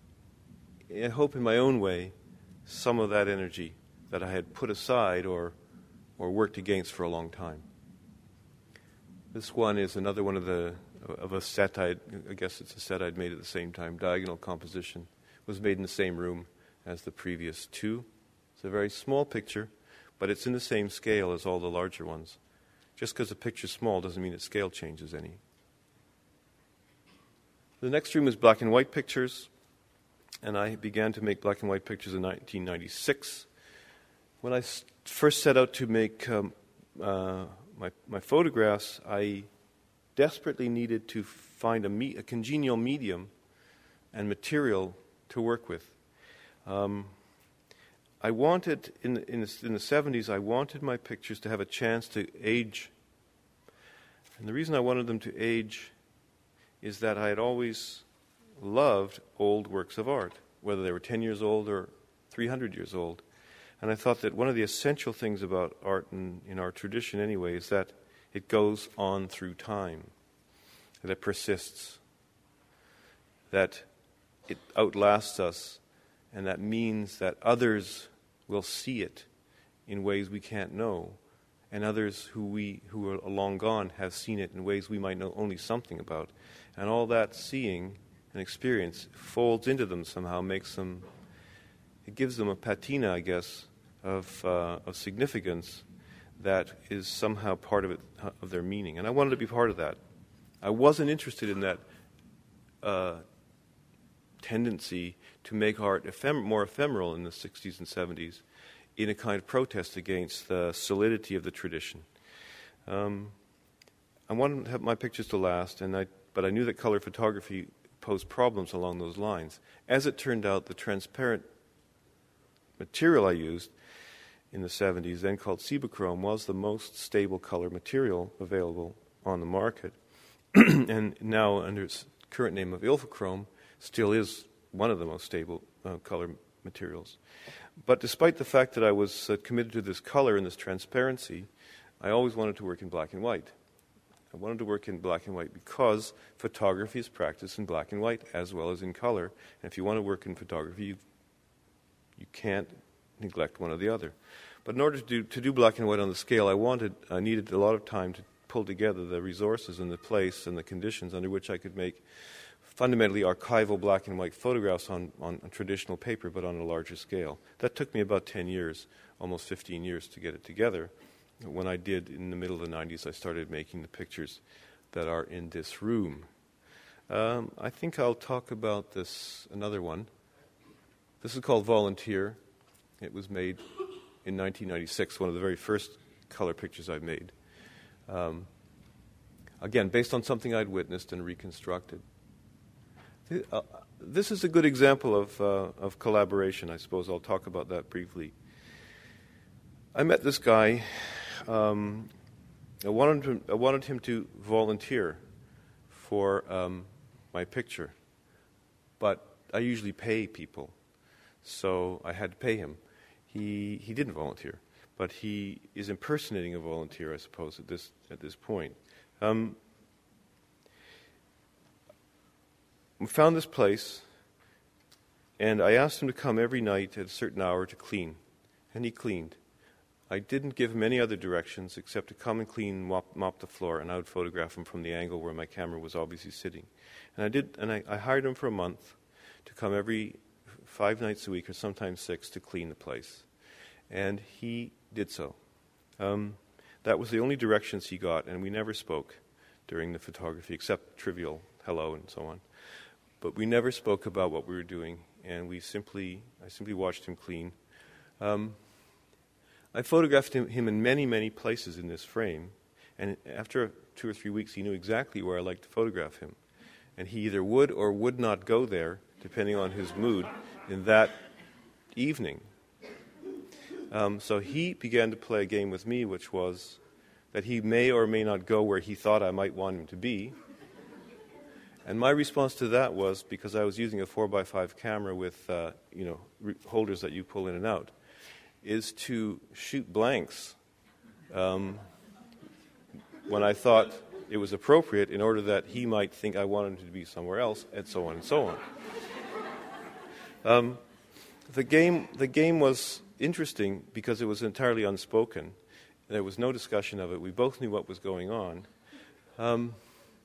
I hope in my own way, some of that energy that I had put aside or or worked against for a long time. This one is another one of the of a set I'd, I guess it's a set I'd made at the same time. Diagonal composition. It was made in the same room as the previous two. It's a very small picture, but it's in the same scale as all the larger ones. Just because a picture's small doesn't mean its scale changes any. The next room is black and white pictures, and I began to make black and white pictures in nineteen ninety-six. When I s- first set out to make um, uh, my, my photographs, I desperately needed to find a, me- a congenial medium and material to work with. Um, I wanted, in the, in, the, in the seventies, I wanted my pictures to have a chance to age. And the reason I wanted them to age is that I had always loved old works of art, whether they were ten years old or three hundred years old. And I thought that one of the essential things about art in, in our tradition anyway is that it goes on through time, that it persists, that it outlasts us, and that means that others will see it in ways we can't know, and others who we who are long gone have seen it in ways we might know only something about. And all that seeing and experience folds into them somehow, makes them, it gives them a patina, I guess, of uh, of significance that is somehow part of it, of their meaning. And I wanted to be part of that. I wasn't interested in that uh, tendency to make art ephem- more ephemeral in the sixties and seventies in a kind of protest against the solidity of the tradition. Um, I wanted to have my pictures to last, and I, but I knew that color photography posed problems along those lines. As it turned out, the transparent material I used in the seventies, then called Cibachrome, was the most stable color material available on the market. And now, under its current name of Ilfochrome, still is one of the most stable uh, color materials. But despite the fact that I was uh, committed to this color and this transparency, I always wanted to work in black and white. I wanted to work in black and white because photography is practiced in black and white as well as in color. And if you want to work in photography, you, you can't neglect one or the other. But in order to do, to do black and white on the scale I wanted, I needed a lot of time to pull together the resources and the place and the conditions under which I could make fundamentally archival black and white photographs on, on, on traditional paper, but on a larger scale. That took me about ten years, almost fifteen years to get it together. When I did, in the middle of the nineties, I started making the pictures that are in this room. Um, I think I'll talk about this, another one. This is called Volunteer. It was made in nineteen ninety-six, one of the very first color pictures I've made. Um, again, based on something I'd witnessed and reconstructed. Uh, this is a good example of, uh, of collaboration. I suppose I'll talk about that briefly. I met this guy. Um, I, wanted him, I wanted him to volunteer for um, my picture, but I usually pay people, so I had to pay him. He he didn't volunteer, but he is impersonating a volunteer, I suppose, at this at this point. Um, we found this place, and I asked him to come every night at a certain hour to clean, and he cleaned. I didn't give him any other directions except to come and clean, mop, mop the floor, and I would photograph him from the angle where my camera was obviously sitting. And I did, and I, I hired him for a month to come every five nights a week, or sometimes six, to clean the place. And he did so. Um, that was the only directions he got, and we never spoke during the photography, except trivial hello and so on. But we never spoke about what we were doing, and we simply, I simply watched him clean. Um, I photographed him, him in many, many places in this frame, and after two or three weeks, he knew exactly where I liked to photograph him. And he either would or would not go there, depending on his mood, in that evening. Um, so he began to play a game with me, which was that he may or may not go where he thought I might want him to be. And my response to that was, because I was using a four by five camera with uh, you know re- holders that you pull in and out, is to shoot blanks um, when I thought it was appropriate, in order that he might think I wanted him to be somewhere else, and so on and so on. Um, the game, the game was interesting because it was entirely unspoken. There was no discussion of it. We both knew what was going on. Um,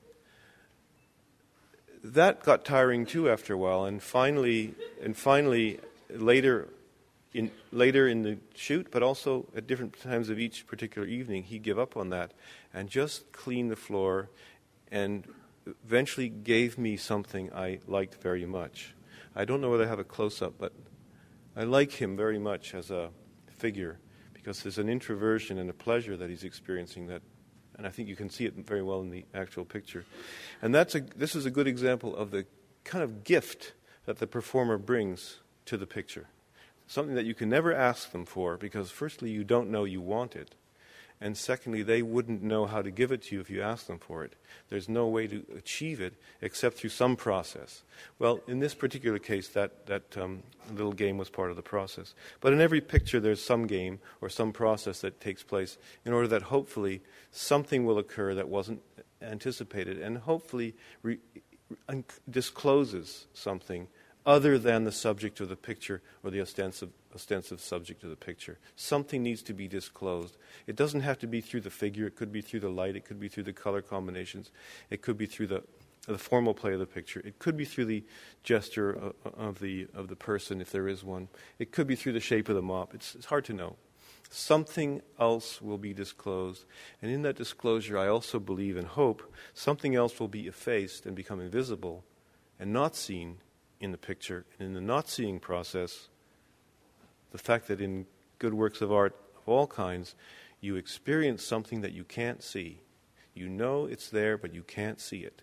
that got tiring too after a while, and finally, and finally, later. In, later in the shoot, but also at different times of each particular evening, he'd give up on that and just clean the floor, and eventually gave me something I liked very much. I don't know whether I have a close-up, but I like him very much as a figure, because there's an introversion and a pleasure that he's experiencing that, and I think you can see it very well in the actual picture. And that's a, this is a good example of the kind of gift that the performer brings to the picture. Something that you can never ask them for, because firstly, you don't know you want it, and secondly, they wouldn't know how to give it to you if you asked them for it. There's no way to achieve it except through some process. Well, in this particular case, that, that um, little game was part of the process. But in every picture, there's some game or some process that takes place in order that hopefully something will occur that wasn't anticipated, and hopefully re- un- discloses something other than the subject of the picture or the ostensive, ostensive subject of the picture. Something needs to be disclosed. It doesn't have to be through the figure. It could be through the light. It could be through the color combinations. It could be through the, the formal play of the picture. It could be through the gesture of, of, the, of the person, if there is one. It could be through the shape of the mop. It's, it's hard to know. Something else will be disclosed. And in that disclosure, I also believe and hope something else will be effaced and become invisible and not seen in the picture. And in the not seeing process, the fact that in good works of art of all kinds, you experience something that you can't see. You know it's there, but you can't see it.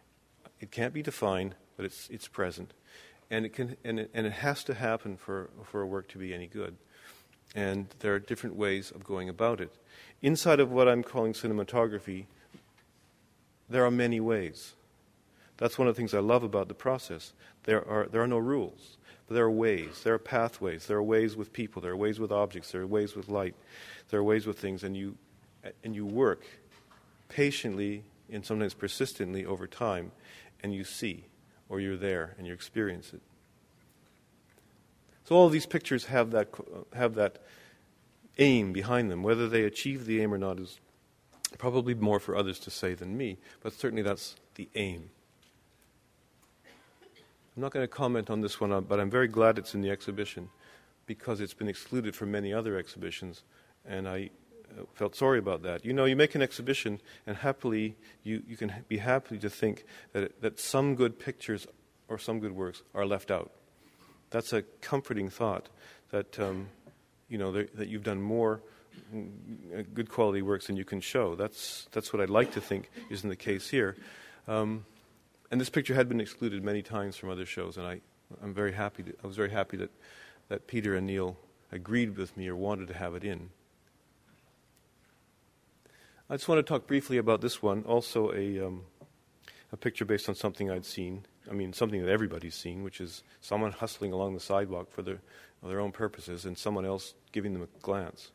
It can't be defined, but it's it's present. And it can and it, and it has to happen for, for a work to be any good. And there are different ways of going about it. Inside of what I'm calling cinematography, there are many ways. That's one of the things I love about the process. There are there are no rules, but there are ways. There are pathways. There are ways with people. There are ways with objects. There are ways with light. There are ways with things, and you and you work patiently and sometimes persistently over time, and you see, or you're there and you experience it. So all of these pictures have that have that aim behind them. Whether they achieve the aim or not is probably more for others to say than me, but certainly that's the aim. I'm not going to comment on this one, but I'm very glad it's in the exhibition, because it's been excluded from many other exhibitions, and I felt sorry about that. You know, you make an exhibition, and happily, you, you can be happy to think that that some good pictures or some good works are left out. That's a comforting thought, that um, you know that, that you've done more good quality works than you can show. That's that's what I'd like to think isn't the case here. Um, and this picture had been excluded many times from other shows, and I, I'm very happy. To, I was very happy that, that Peter and Neil agreed with me or wanted to have it in. I just want to talk briefly about this one, also a, um, a picture based on something I'd seen. I mean, something that everybody's seen, which is someone hustling along the sidewalk for their, their own purposes and someone else giving them a glance.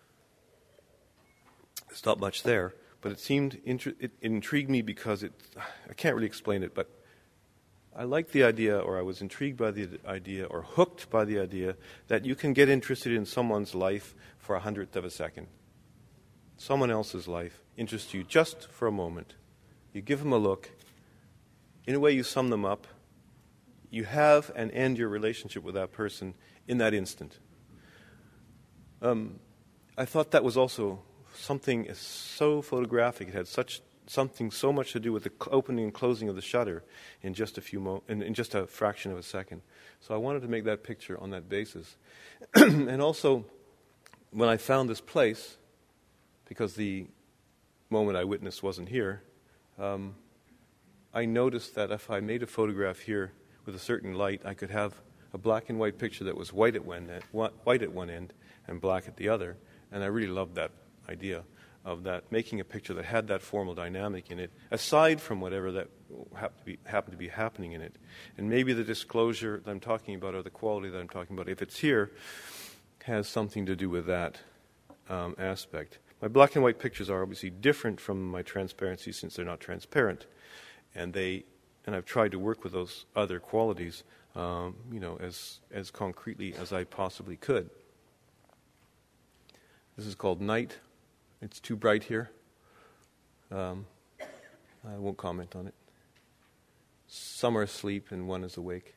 There's not much there, but it seemed, intri- it, it intrigued me because it, I can't really explain it, but I liked the idea, or I was intrigued by the idea, or hooked by the idea that you can get interested in someone's life for a hundredth of a second. Someone else's life interests you just for a moment. You give them a look. In a way, you sum them up. You have and end your relationship with that person in that instant. Um, I thought that was also something so photographic. It had such something so much to do with the opening and closing of the shutter in just a few mo- in, in just a fraction of a second. So I wanted to make that picture on that basis. And also, when I found this place, because the moment I witnessed wasn't here, um, I noticed that if I made a photograph here with a certain light, I could have a black and white picture that was white at one end, white at one end and black at the other. And I really loved that idea of that, making a picture that had that formal dynamic in it, aside from whatever that happened to be, happened to be happening in it. And maybe the disclosure that I'm talking about, or the quality that I'm talking about, if it's here, has something to do with that um, aspect. My black and white pictures are obviously different from my transparency since they're not transparent. And they, and I've tried to work with those other qualities, um, you know, as as concretely as I possibly could. This is called Night. It's too bright here. Um, I won't comment on it. Some are asleep and one is awake.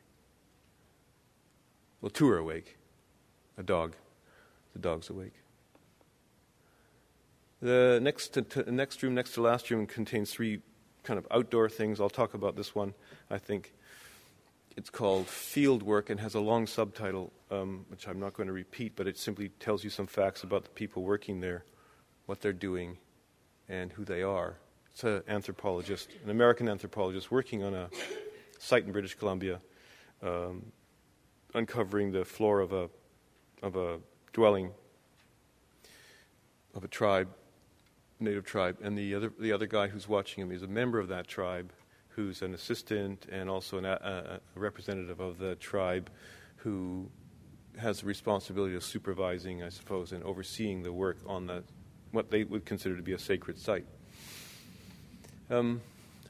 Well, two are awake. A dog. The dog's awake. The next to, to, next room, next to last room, contains three kind of outdoor things. I'll talk about this one, I think. It's called Field Work and has a long subtitle, um, which I'm not going to repeat, but it simply tells you some facts about the people working there, what they're doing, and who they are. It's an anthropologist, an American anthropologist, working on a site in British Columbia, um, uncovering the floor of a of a dwelling of a tribe, native tribe, and the other the other guy who's watching him is a member of that tribe, who's an assistant and also an, a, a representative of the tribe, who has the responsibility of supervising, I suppose, and overseeing the work on the what they would consider to be a sacred site. Um,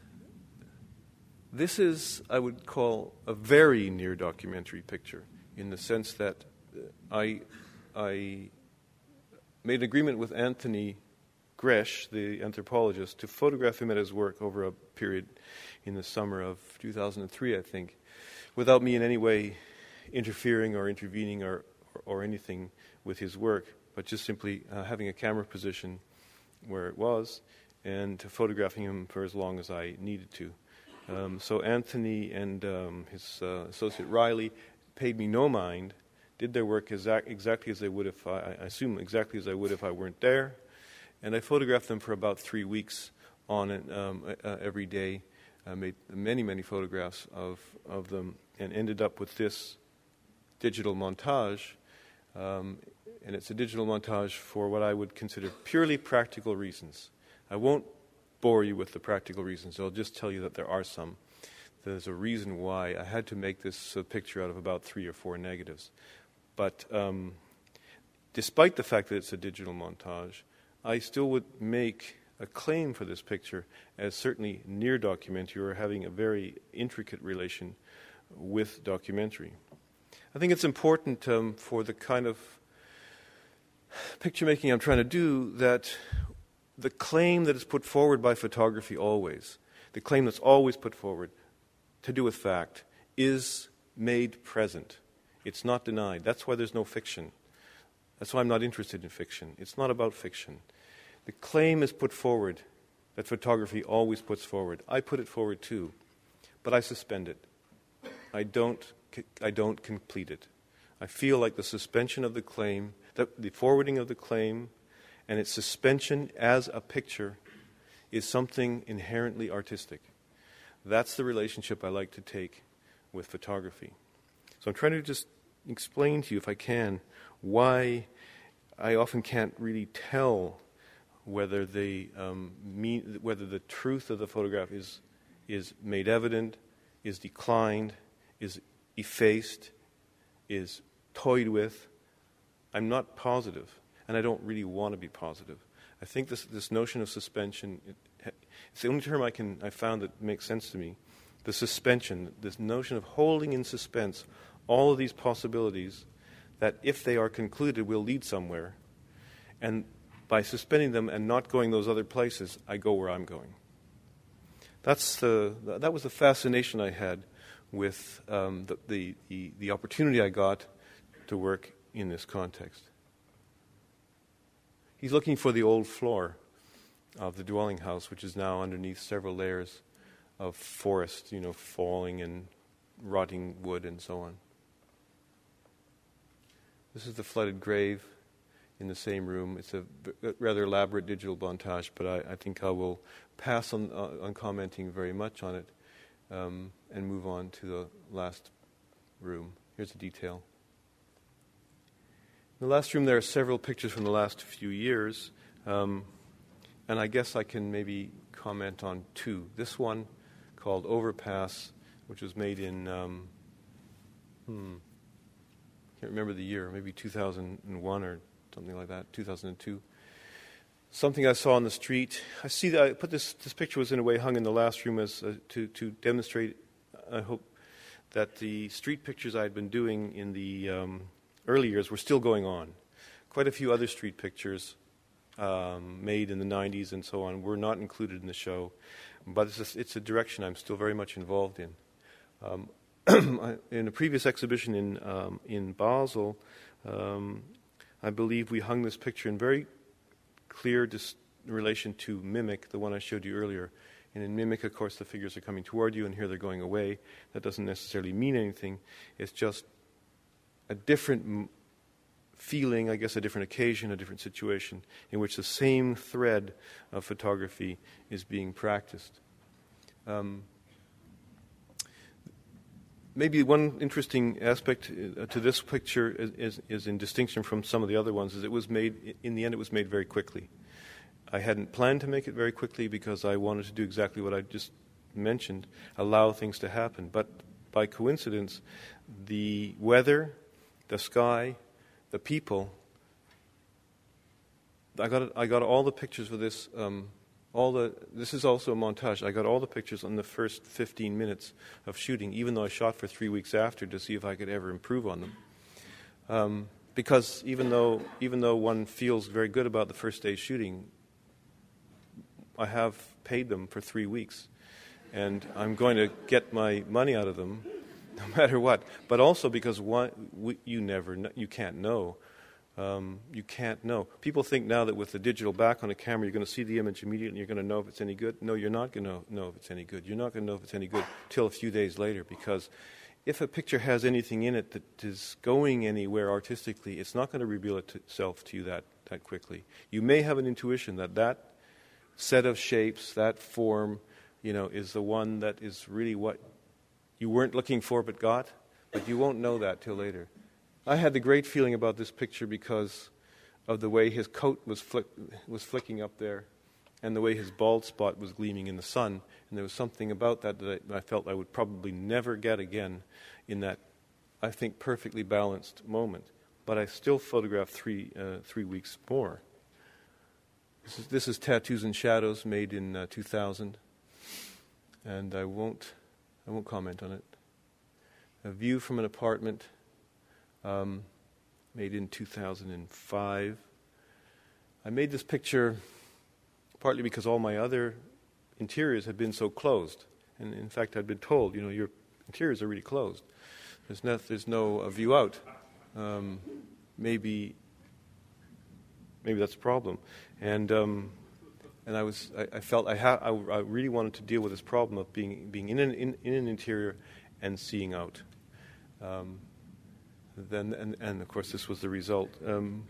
this is, I would call, a very near documentary picture, in the sense that I I made an agreement with Anthony Gresh, the anthropologist, to photograph him at his work over a period in the summer of two thousand three, I think, without me in any way interfering or intervening or, or, or anything with his work, but just simply uh, having a camera position where it was and photographing him for as long as I needed to. Um, so Anthony and um, his uh, associate Riley paid me no mind, did their work exact, exactly as they would if I, I assume exactly as I would if I weren't there, and I photographed them for about three weeks on it um, uh, every day. I made many, many photographs of, of them and ended up with this digital montage. Um, and it's a digital montage for what I would consider purely practical reasons. I won't bore you with the practical reasons. I'll just tell you that there are some. There's a reason why I had to make this uh, picture out of about three or four negatives. But um, despite the fact that it's a digital montage, I still would make a claim for this picture as certainly near documentary, or having a very intricate relation with documentary. I think it's important um, for the kind of picture making I'm trying to do that the claim that is put forward by photography always, the claim that's always put forward to do with fact, is made present. It's not denied. That's why there's no fiction. That's why I'm not interested in fiction. It's not about fiction. The claim is put forward that photography always puts forward. I put it forward too, but I suspend it. I don't, I don't complete it. I feel like the suspension of the claim, the, the forwarding of the claim, and its suspension as a picture is something inherently artistic. That's the relationship I like to take with photography. So I'm trying to just explain to you, if I can, why I often can't really tell whether the um, mean, whether the truth of the photograph is is made evident, is declined, is effaced, is toyed with. I'm not positive, and I don't really want to be positive. I think this this notion of suspension, it, it's the only term I can I found that makes sense to me. The suspension, this notion of holding in suspense all of these possibilities that, if they are concluded, will lead somewhere, and by suspending them and not going those other places, I go where I'm going. That's the that was the fascination I had with um, the, the the the opportunity I got to work in this context. He's looking for the old floor of the dwelling house, which is now underneath several layers of forest, you know, falling and rotting wood and so on. This is the flooded grave in the same room. It's a rather elaborate digital montage, but I, I think I will pass on, uh, on commenting very much on it um, and move on to the last room. Here's a detail. In the last room, there are several pictures from the last few years, um, and I guess I can maybe comment on two. This one, called Overpass, which was made in, um, hmm, can't remember the year, maybe two thousand one or something like that, two thousand two. Something I saw on the street. I see that I put this, this picture was in a way hung in the last room as uh, to, to demonstrate, I hope, that the street pictures I had been doing in the um, early years were still going on. Quite a few other street pictures um, made in the nineties and so on were not included in the show, but it's a, it's a direction I'm still very much involved in. Um, in a previous exhibition in um, in Basel, um, I believe we hung this picture in very clear dis- relation to Mimic, the one I showed you earlier. And in Mimic, of course, the figures are coming toward you, and here they're going away. That doesn't necessarily mean anything. It's just a different m- feeling, I guess, a different occasion, a different situation, in which the same thread of photography is being practiced. Um, maybe one interesting aspect uh, to this picture is, is, is in distinction from some of the other ones, is it was made, in the end, it was made very quickly. I hadn't planned to make it very quickly because I wanted to do exactly what I just mentioned, allow things to happen. But by coincidence, the weather, the sky, the people, I got I got all the pictures for this. Um, all the this is also a montage. I got all the pictures on the first fifteen minutes of shooting, even though I shot for three weeks after to see if I could ever improve on them. Um, because even though even though one feels very good about the first day's shooting, I have paid them for three weeks, and I'm going to get my money out of them, no matter what. But also because one, we, you never, know, you can't know, um, you can't know. People think now that with the digital back on a camera, you're going to see the image immediately, and you're going to know if it's any good. No, you're not going to know if it's any good. You're not going to know if it's any good till a few days later, because if a picture has anything in it that is going anywhere artistically, it's not going to reveal itself to you that that quickly. You may have an intuition that that set of shapes, that form, you know, is the one that is really what you weren't looking for but got, but you won't know that till later. I had the great feeling about this picture because of the way his coat was flick, was flicking up there, and the way his bald spot was gleaming in the sun, and there was something about that that I, I felt I would probably never get again in that, I think, perfectly balanced moment. But I still photographed three uh, three weeks more. This is, this is Tattoos and Shadows, made in uh, two thousand, and I won't I won't comment on it. A View from an Apartment, um, made in two thousand five. I made this picture partly because all my other interiors had been so closed, and in fact I'd been told, you know, your interiors are really closed. There's no there's no uh, view out. Um, maybe. Maybe that's a problem, and um, and I was I, I felt I, ha- I I really wanted to deal with this problem of being being in an in, in an interior and seeing out. Um, then and, and of course this was the result. Um,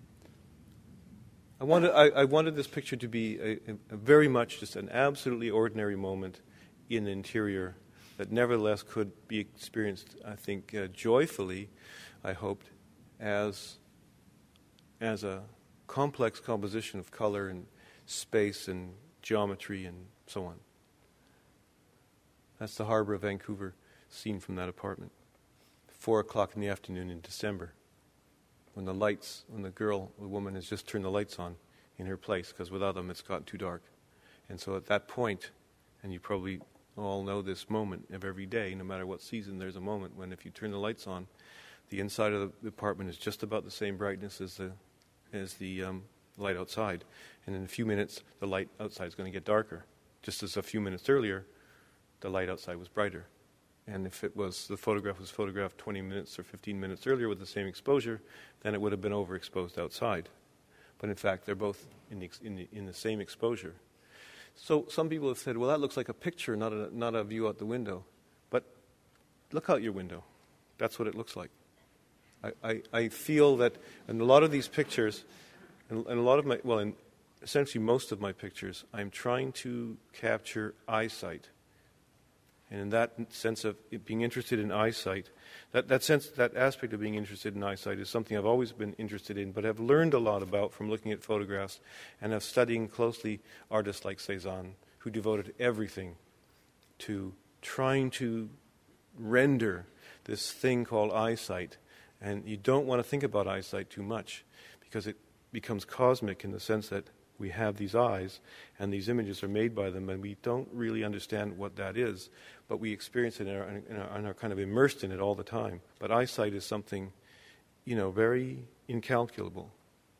I wanted I, I wanted this picture to be a, a very much just an absolutely ordinary moment in the interior that nevertheless could be experienced, I think, uh, joyfully, I hoped, as, as a complex composition of color and space and geometry and so on. That's the harbor of Vancouver seen from that apartment. Four o'clock in the afternoon in December, when the lights, when the girl, the woman has just turned the lights on in her place, because without them it's gotten too dark. And so at that point, and you probably all know this moment of every day, no matter what season, there's a moment when if you turn the lights on, the inside of the apartment is just about the same brightness as the as the um, light outside. And in a few minutes, the light outside is going to get darker. Just as a few minutes earlier, the light outside was brighter. And if it was, the photograph was photographed twenty minutes or fifteen minutes earlier with the same exposure, then it would have been overexposed outside. But in fact, they're both in the, in the, in the same exposure. So some people have said, well, that looks like a picture, not a, not a view out the window. But look out your window. That's what it looks like. I, I, I feel that in a lot of these pictures, and, and a lot of my, well, in essentially most of my pictures, I'm trying to capture eyesight. And in that sense of it being interested in eyesight, that, that sense, that aspect of being interested in eyesight is something I've always been interested in, but have learned a lot about from looking at photographs and of studying closely artists like Cézanne, who devoted everything to trying to render this thing called eyesight. And you don't want to think about eyesight too much, because it becomes cosmic in the sense that we have these eyes, and these images are made by them, and we don't really understand what that is, but we experience it and are, and are, and are kind of immersed in it all the time. But eyesight is something, you know, very incalculable.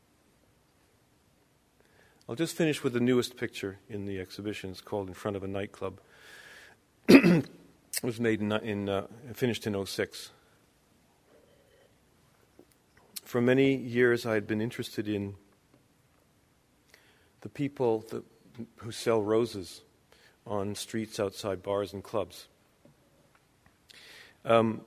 I'll just finish with the newest picture in the exhibition. It's called In Front of a Nightclub. It was made in, in uh, finished in oh six. For many years, I had been interested in the people that, who sell roses on streets outside bars and clubs. Um,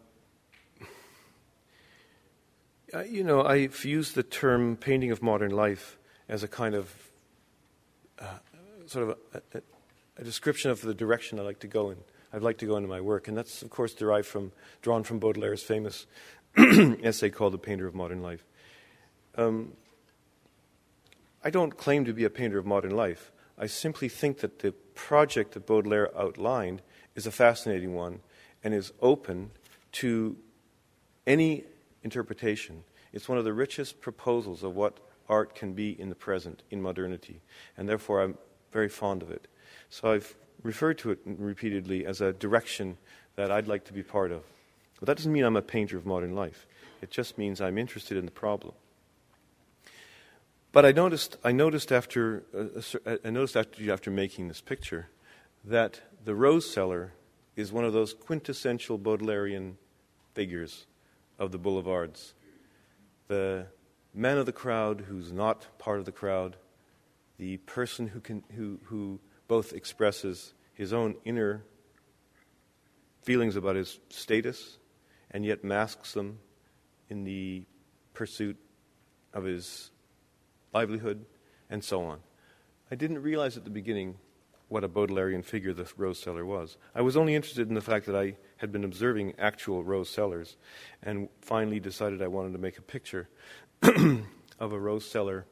I, you know, I've used the term painting of modern life as a kind of uh, sort of a, a, a description of the direction I like to go in. I'd like to go into my work, and that's of course derived from, drawn from Baudelaire's famous essay called "The Painter of Modern Life." Um, I don't claim to be a painter of modern life. I simply think that the project that Baudelaire outlined is a fascinating one and is open to any interpretation. It's one of the richest proposals of what art can be in the present, in modernity, and therefore I'm very fond of it. So I've referred to it repeatedly as a direction that I'd like to be part of. But that doesn't mean I'm a painter of modern life. It just means I'm interested in the problem. But I noticed, I noticed after, uh, I noticed after, after making this picture that the rose seller is one of those quintessential Baudelairean figures of the boulevards. The man of the crowd who's not part of the crowd, the person who can, who, who both expresses his own inner feelings about his status and yet masks them in the pursuit of his livelihood, and so on. I didn't realize at the beginning what a Baudelairean figure the rose seller was. I was only interested in the fact that I had been observing actual rose sellers, and finally decided I wanted to make a picture of a rose seller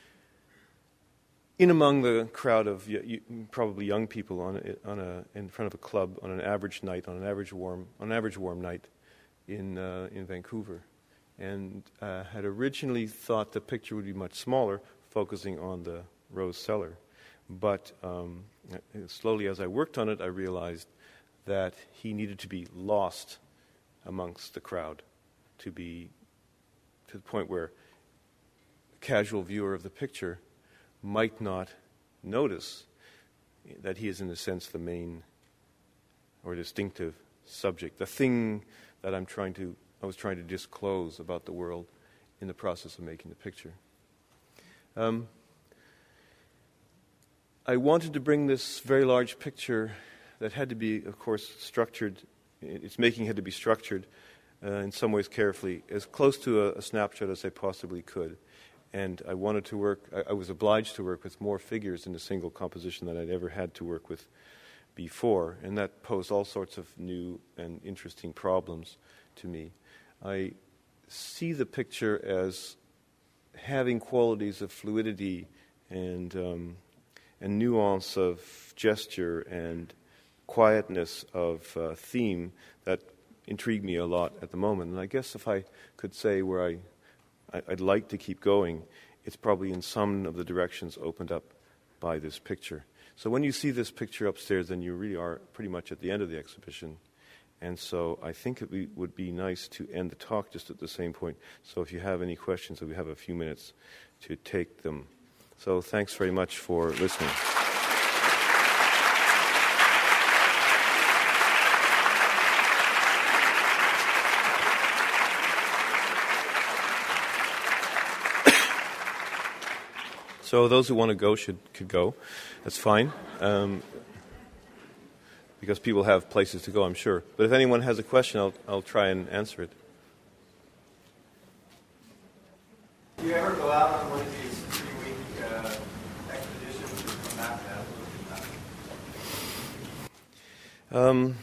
in among the crowd of y- y- probably young people on a, on a in front of a club on an average night, on an average warm on an average warm night in uh, in Vancouver. And uh, had originally thought the picture would be much smaller, focusing on the rose seller. But um, slowly as I worked on it, I realized that he needed to be lost amongst the crowd to be to the point where a casual viewer of the picture might not notice that he is, in a sense, the main or distinctive subject, the thing that I'm trying to I was trying to disclose about the world in the process of making the picture. Um, I wanted to bring this very large picture that had to be, of course, structured, its making had to be structured uh, in some ways carefully, as close to a, a snapshot as I possibly could. And I wanted to work, I, I was obliged to work with more figures in a single composition than I'd ever had to work with before, and that posed all sorts of new and interesting problems to me. I see the picture as having qualities of fluidity and um, and nuance of gesture and quietness of uh, theme that intrigue me a lot at the moment. And I guess if I could say where I, I, I'd like to keep going, it's probably in some of the directions opened up by this picture. So when you see this picture upstairs, then you really are pretty much at the end of the exhibition. And so I think it be, would be nice to end the talk just at the same point. So if you have any questions, we have a few minutes to take them. So thanks very much for listening. So those who want to go should could go. That's fine. Um, because people have places to go, I'm sure. But if anyone has a question, I'll, I'll try and answer it. Do you ever go out on one of these three-week uh, expeditions and come back to that? Um,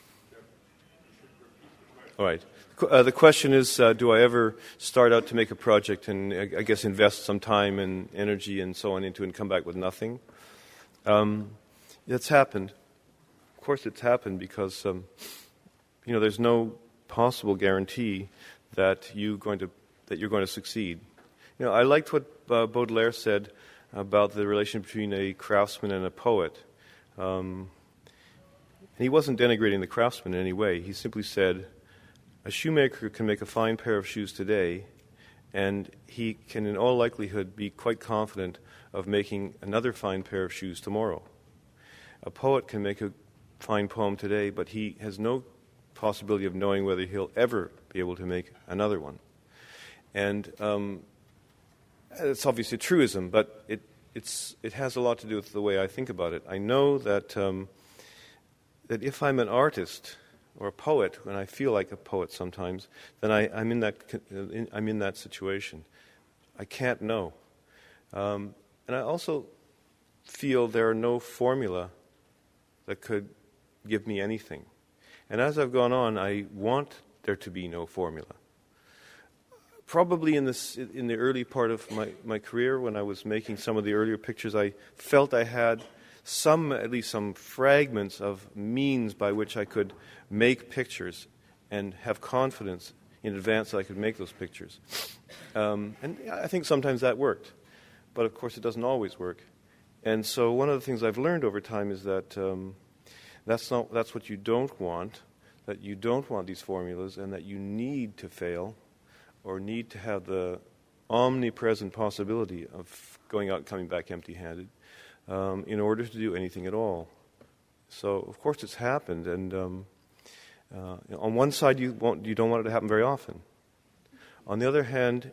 all right. Uh, the question is, uh, do I ever start out to make a project and, I, I guess, invest some time and energy and so on into it and come back with nothing? Um, it's happened. Of course it's happened because, um, you know, there's no possible guarantee that, you going to, that you're going to succeed. You know, I liked what uh, Baudelaire said about the relation between a craftsman and a poet. Um, and he wasn't denigrating the craftsman in any way. He simply said, a shoemaker can make a fine pair of shoes today, and he can in all likelihood be quite confident of making another fine pair of shoes tomorrow. A poet can make a fine poem today, but he has no possibility of knowing whether he'll ever be able to make another one. And um, it's obviously a truism, but it, it's, it has a lot to do with the way I think about it. I know that, um, that if I'm an artist or a poet, when I feel like a poet sometimes, then I, I'm in that in, I'm in that situation. I can't know, um, and I also feel there are no formula that could give me anything. And as I've gone on, I want there to be no formula. Probably in this in the early part of my, my career, when I was making some of the earlier pictures, I felt I had some, at least some fragments of means by which I could make pictures and have confidence in advance that I could make those pictures. Um, and I think sometimes that worked, but of course it doesn't always work. And so one of the things I've learned over time is that um, that's not that's what you don't want, that you don't want these formulas, and that you need to fail or need to have the omnipresent possibility of going out and coming back empty-handed um, in order to do anything at all. So, of course, it's happened, and um, uh, on one side, you won't, you don't want it to happen very often. On the other hand,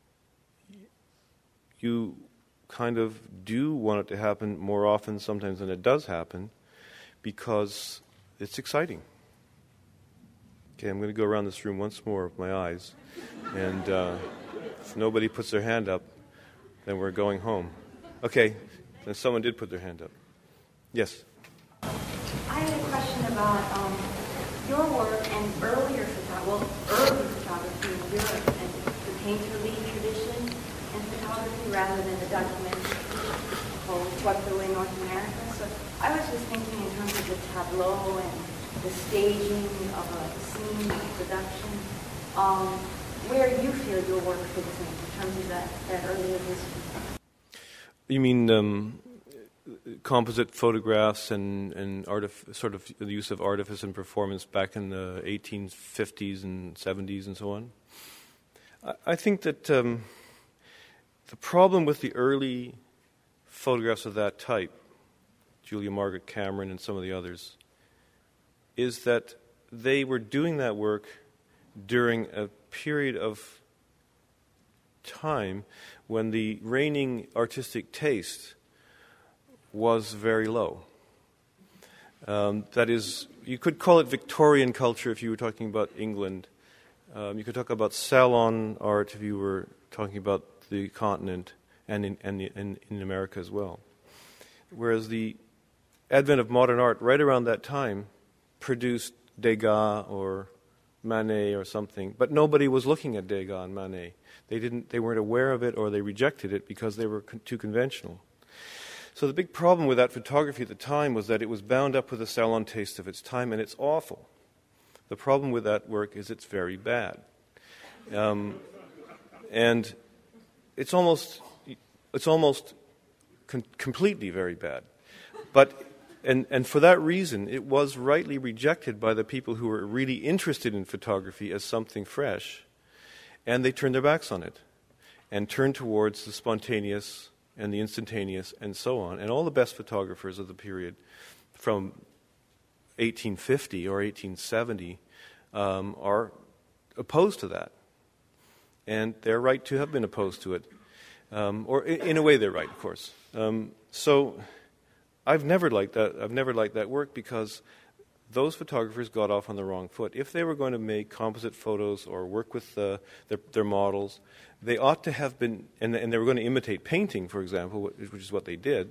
you kind of do want it to happen more often sometimes than it does happen, because it's exciting. Okay, I'm going to go around this room once more with my eyes, and uh, if nobody puts their hand up, then we're going home. Okay, then someone did put their hand up. Yes? I had a question about um, your work and earlier photography, well, early photography in Europe, and the painterly tradition in photography rather than the documentary tradition swept away North America. So I was just thinking in terms of the tableau and the staging of a scene, production, um, where you feel your work fits in, in terms of that, that earlier history. You mean um, composite photographs and, and artif- sort of the use of artifice and performance back in the eighteen fifties and seventies and so on? I, I think that um, the problem with the early photographs of that type, Julia Margaret Cameron and some of the others, is that they were doing that work during a period of time when the reigning artistic taste was very low. Um, that is, you could call it Victorian culture if you were talking about England. Um, you could talk about salon art if you were talking about the continent and in, and in, in America as well. Whereas the advent of modern art, right around that time, produced Degas or Manet or something, but nobody was looking at Degas and Manet. They didn't. They weren't aware of it, or they rejected it because they were con- too conventional. So the big problem with that photography at the time was that it was bound up with the salon taste of its time, and it's awful. The problem with that work is it's very bad, um, and it's almost it's almost con- completely very bad. But and and for that reason, it was rightly rejected by the people who were really interested in photography as something fresh, and they turned their backs on it and turned towards the spontaneous and the instantaneous and so on. And all the best photographers of the period from eighteen fifty or eighteen seventy um, are opposed to that. And they're right to have been opposed to it. Um, or in, in a way they're right, of course. Um, so I've never liked that. I've never liked that work because those photographers got off on the wrong foot. If they were going to make composite photos or work with uh, their, their models, they ought to have been, and, and they were going to imitate painting, for example, which is what they did.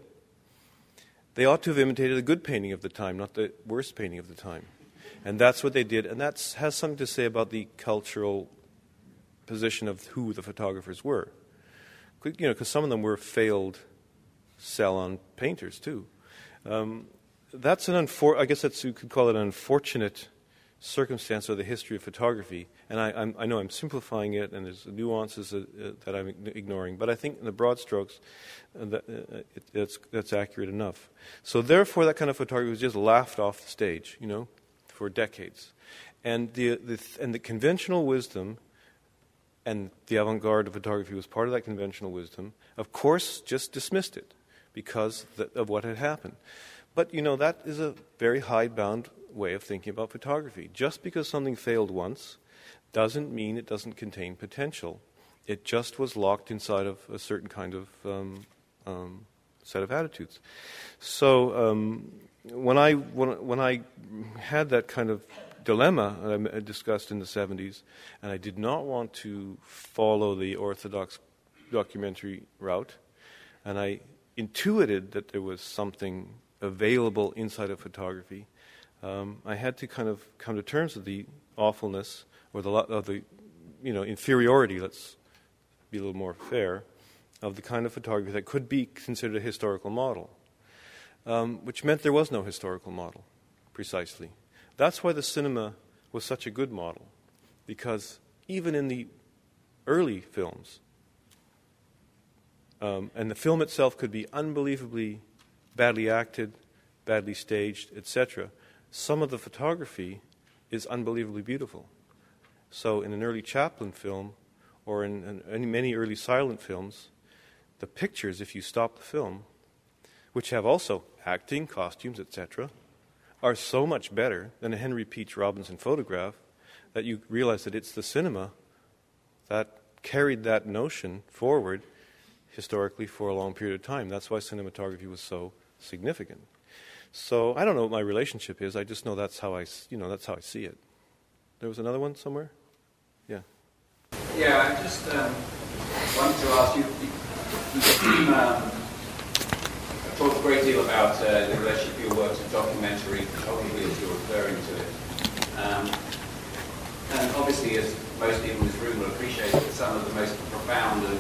They ought to have imitated the good painting of the time, not the worst painting of the time. And that's what they did, and that has something to say about the cultural position of who the photographers were. You know, because some of them were failed salon painters too. Um, that's an unfor- I guess that's, you could call it an unfortunate circumstance of the history of photography. And I, I'm, I know I'm simplifying it, and there's nuances that, uh, that I'm ignoring. But I think in the broad strokes, uh, that, uh, it, that's, that's accurate enough. So therefore, that kind of photography was just laughed off the stage, you know, for decades. And the, the and the conventional wisdom, and the avant-garde of photography was part of that conventional wisdom, of course, just dismissed it because th- of what had happened. But, you know, that is a very hidebound way of thinking about photography. Just because something failed once doesn't mean it doesn't contain potential. It just was locked inside of a certain kind of um, um, set of attitudes. So um, when I when, when I had that kind of dilemma that I discussed in the seventies, and I did not want to follow the orthodox documentary route, and I intuited that there was something available inside of photography, um, I had to kind of come to terms with the awfulness or the, of the, you know, inferiority, let's be a little more fair, of the kind of photography that could be considered a historical model, um, which meant there was no historical model, precisely. That's why the cinema was such a good model, because even in the early films, um, and the film itself could be unbelievably badly acted, badly staged, et cetera, some of the photography is unbelievably beautiful. So in an early Chaplin film, or in, in many early silent films, the pictures, if you stop the film, which have also acting, costumes, et cetera, are so much better than a Henry Peach Robinson photograph that you realize that it's the cinema that carried that notion forward historically for a long period of time. That's why cinematography was so significant. So I don't know what my relationship is. I just know that's how I, you know, that's how I see it. There was another one somewhere? Yeah. Yeah, I just um, wanted to ask you, you, you um, talked a great deal about uh, the relationship of your work to documentary photography as you're referring to it. Um, and obviously, as most people in this room will appreciate, that some of the most profound and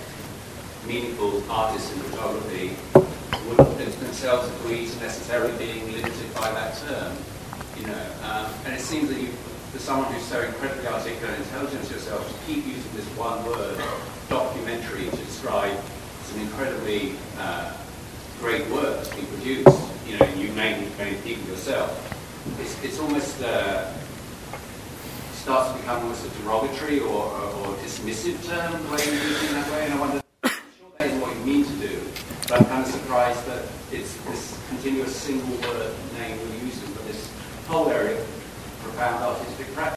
meaningful artists in photography wouldn't themselves agree to necessarily being limited by that term. You know, um, and it seems that you, for someone who's so incredibly articulate and intelligent as yourself, to keep using this one word, documentary, to describe some incredibly uh, great work that's been produced, you know, you name many people yourself. It's, it's almost uh, starts to become almost a derogatory or, or, or dismissive term, the way you use it in that way, and I wonder, I'm sure that is what you mean to do, but I'm kind of surprised that it's this continuous single word name we're using for this whole area of profound artistic practice.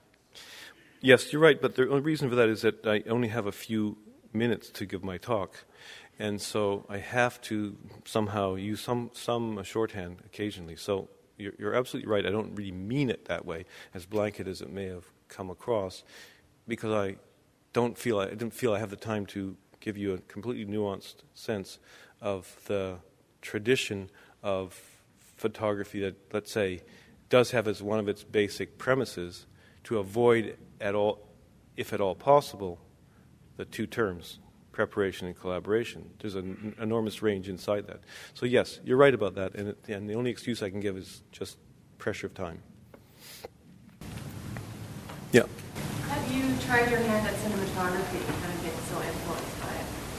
Yes, you're right, but the only reason for that is that I only have a few minutes to give my talk. And so I have to somehow use some, some shorthand occasionally. So you're, you're absolutely right. I don't really mean it that way, as blanket as it may have come across, because I don't feel I, I didn't feel I have the time to give you a completely nuanced sense of the tradition of photography that, let's say, does have as one of its basic premises to avoid at all, if at all possible, the two terms, preparation and collaboration. There's an enormous range inside that. So yes, you're right about that, and, it, and the only excuse I can give is just pressure of time. Yeah. Have you tried your hand at cinematography and kind of been so influenced by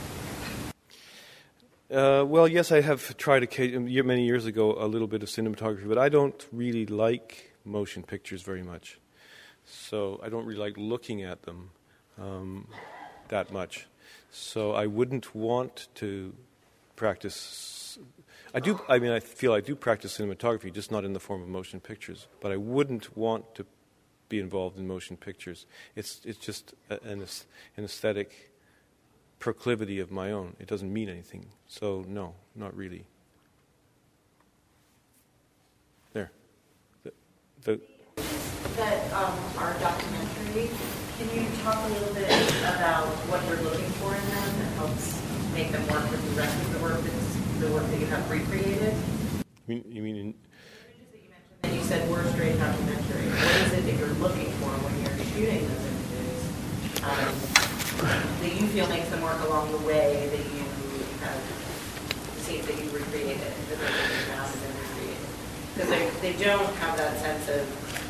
it? Uh, well, yes, I have tried a, many years ago a little bit of cinematography, but I don't really like motion pictures very much. So I don't really like looking at them um, that much. So I wouldn't want to practice. I do. I mean, I feel I do practice cinematography, just not in the form of motion pictures. But I wouldn't want to be involved in motion pictures. It's it's just an an aesthetic proclivity of my own. It doesn't mean anything. So no, not really. There. The, the that um, are documentary. Can you talk a little bit about what you're looking for in them that helps make them work with the rest of the work that's the work that you have recreated? You mean, you mean in, and you said we're straight documentary. What is it that you're looking for when you're shooting those images um, that you feel makes them work along the way that you have seen that you recreated, that you found and then recreated? Because they, they don't have that sense of,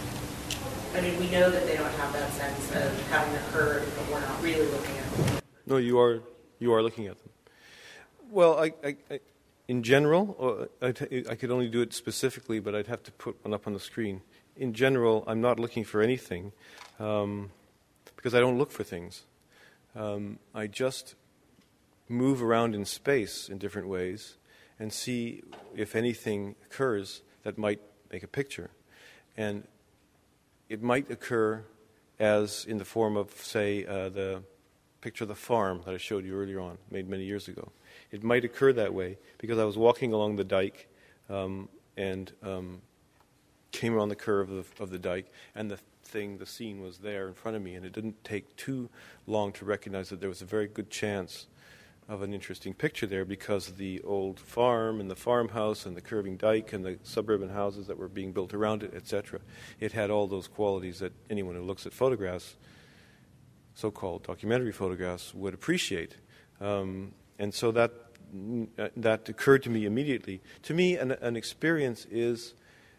I mean, we know that they don't have that sense of having occurred, but we're not really looking at them. No, you are you are looking at them. Well, I, I, I in general, I, I could only do it specifically, but I'd have to put one up on the screen. In general, I'm not looking for anything um, because I don't look for things. Um, I just move around in space in different ways and see if anything occurs that might make a picture. And it might occur as in the form of, say, uh, the picture of the farm that I showed you earlier on, made many years ago. It might occur that way because I was walking along the dike um, and um, came around the curve of the, of the dike, and the thing, the scene was there in front of me, and it didn't take too long to recognize that there was a very good chance of an interesting picture there because of the old farm and the farmhouse and the curving dike and the suburban houses that were being built around it, et cetera. It had all those qualities that anyone who looks at photographs, so-called documentary photographs, would appreciate. Um, and so that that occurred to me immediately. To me, an, an experience is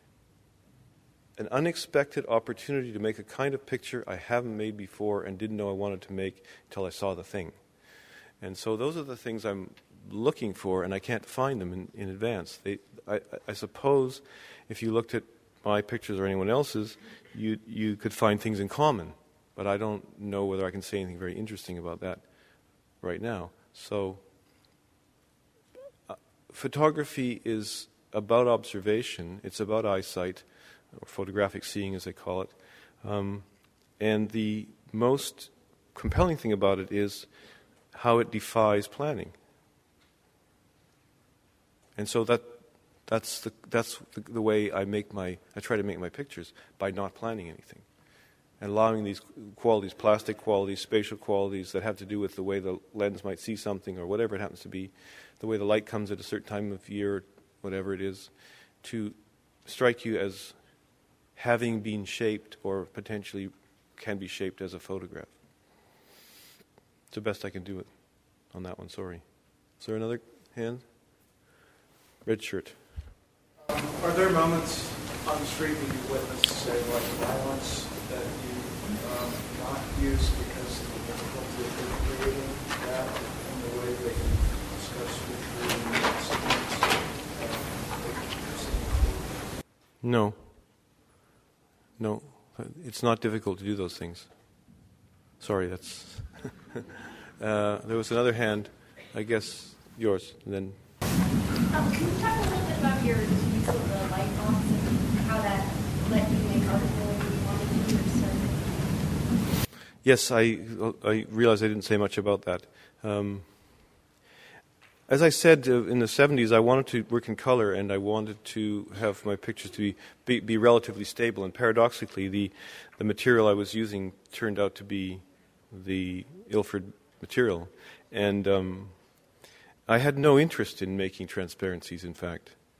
an unexpected opportunity to make a kind of picture I haven't made before and didn't know I wanted to make until I saw the thing. And so those are the things I'm looking for, and I can't find them in, in advance. They, I, I suppose if you looked at my pictures or anyone else's, you, you could find things in common. But I don't know whether I can say anything very interesting about that right now. So uh, photography is about observation. It's about eyesight, or photographic seeing as they call it. Um, and the most compelling thing about it is how it defies planning. And so that that's the that's the, the way I make my I try to make my pictures, by not planning anything and allowing these qualities, plastic qualities, spatial qualities that have to do with the way the lens might see something or whatever it happens to be, the way the light comes at a certain time of year, whatever it is, to strike you as having been shaped or potentially can be shaped as a photograph. It's the best I can do it on that one, sorry. Is there another hand? Red shirt. Um, are there moments on the street that you witness, say, like violence, that you um, not use because of the difficulty of recreating that in the way that you discuss recreating incidents? No. No. It's not difficult to do those things. Sorry, that's... uh, there was another hand, I guess yours, and then... Um, can you talk a little bit about your use of the light box and how that let you make articles you wanted to or so? Yes, I, I realize I didn't say much about that. Um, as I said, uh, in the seventies, I wanted to work in color, and I wanted to have my pictures to be, be, be relatively stable. And paradoxically, the, the material I was using turned out to be the Ilford material. And um, I had no interest in making transparencies, in fact.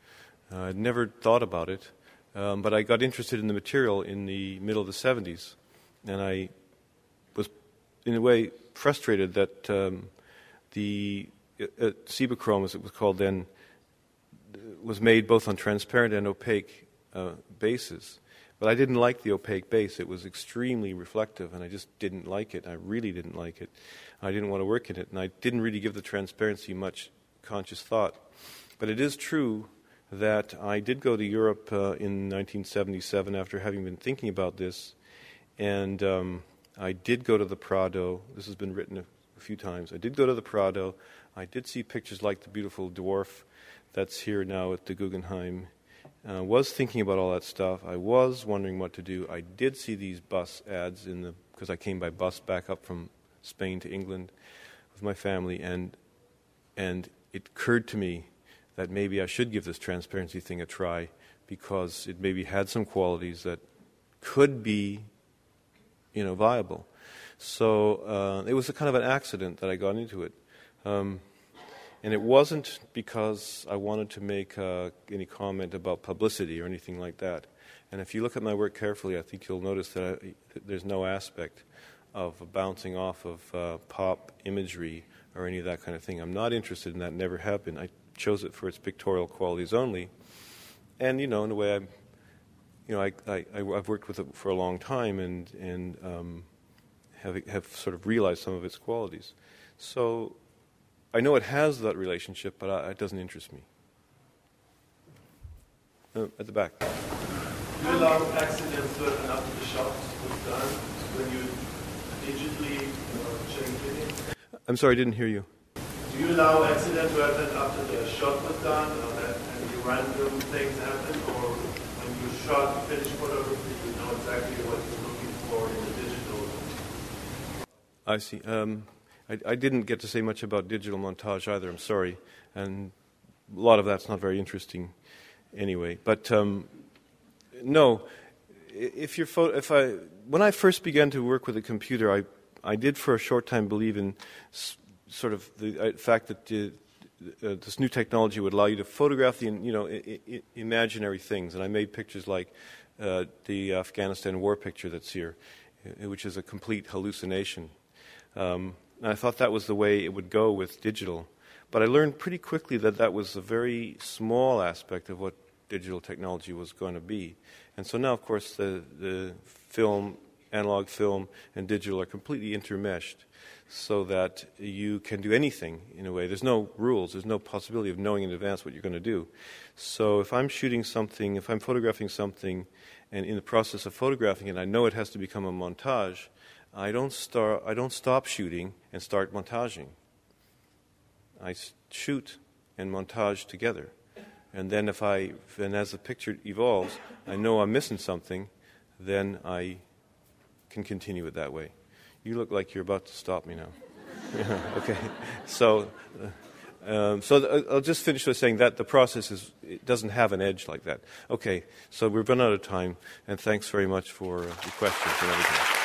Uh, I'd never thought about it, um, but I got interested in the material in the middle of the seventies, and I was, in a way, frustrated that um, the uh, Cibachrome, as it was called then, was made both on transparent and opaque uh, bases. But I didn't like the opaque base. It was extremely reflective, and I just didn't like it. I really didn't like it. I didn't want to work in it, and I didn't really give the transparency much conscious thought. But it is true that I did go to Europe uh, in nineteen seventy-seven after having been thinking about this, and um, I did go to the Prado. This has been written a, a few times. I did go to the Prado. I did see pictures like the beautiful dwarf that's here now at the Guggenheim. I uh, was thinking about all that stuff. I was wondering what to do. I did see these bus ads in the because I came by bus back up from Spain to England with my family, and and it occurred to me that maybe I should give this transparency thing a try, because it maybe had some qualities that could be, you know, viable. So uh, it was a kind of an accident that I got into it. Um, And it wasn't because I wanted to make uh, any comment about publicity or anything like that. And if you look at my work carefully, I think you'll notice that, I, that there's no aspect of bouncing off of uh, pop imagery or any of that kind of thing. I'm not interested in that, never have been. I chose it for its pictorial qualities only. And, you know, in a way, I'm, you know, I, I, I've worked with it for a long time and, and um, have, have sort of realized some of its qualities. So I know it has that relationship, but I, it doesn't interest me. Uh, at the back. Do you allow accidents to happen after the shot was done when you digitally uh, change it? I'm sorry, I didn't hear you. Do you allow accidents to happen after the shot was done, or that and the random things happen, or when you shot finished photography, you know exactly what you're looking for in the digital? I see. Um, I, I didn't get to say much about digital montage either, I'm sorry. And a lot of that's not very interesting anyway. But um, no, if you're pho- if I when I first began to work with a computer, I I did for a short time believe in s- sort of the uh, fact that uh, uh, this new technology would allow you to photograph the you know I- I- imaginary things, and I made pictures like uh, the Afghanistan war picture that's here, uh, which is a complete hallucination. Um, And I thought that was the way it would go with digital. But I learned pretty quickly that that was a very small aspect of what digital technology was going to be. And so now, of course, the, the film, analog film, and digital are completely intermeshed so that you can do anything in a way. There's no rules. There's no possibility of knowing in advance what you're going to do. So if I'm shooting something, if I'm photographing something, and in the process of photographing it, I know it has to become a montage, I don't start. I don't stop shooting and start montaging. I shoot and montage together, and then if I, and as the picture evolves, I know I'm missing something, then I can continue it that way. You look like you're about to stop me now. Yeah, okay, so. Uh, Um, so th- I'll just finish by saying that the process is it doesn't have an edge like that. Okay, so we've run out of time, and thanks very much for uh, the questions and everything.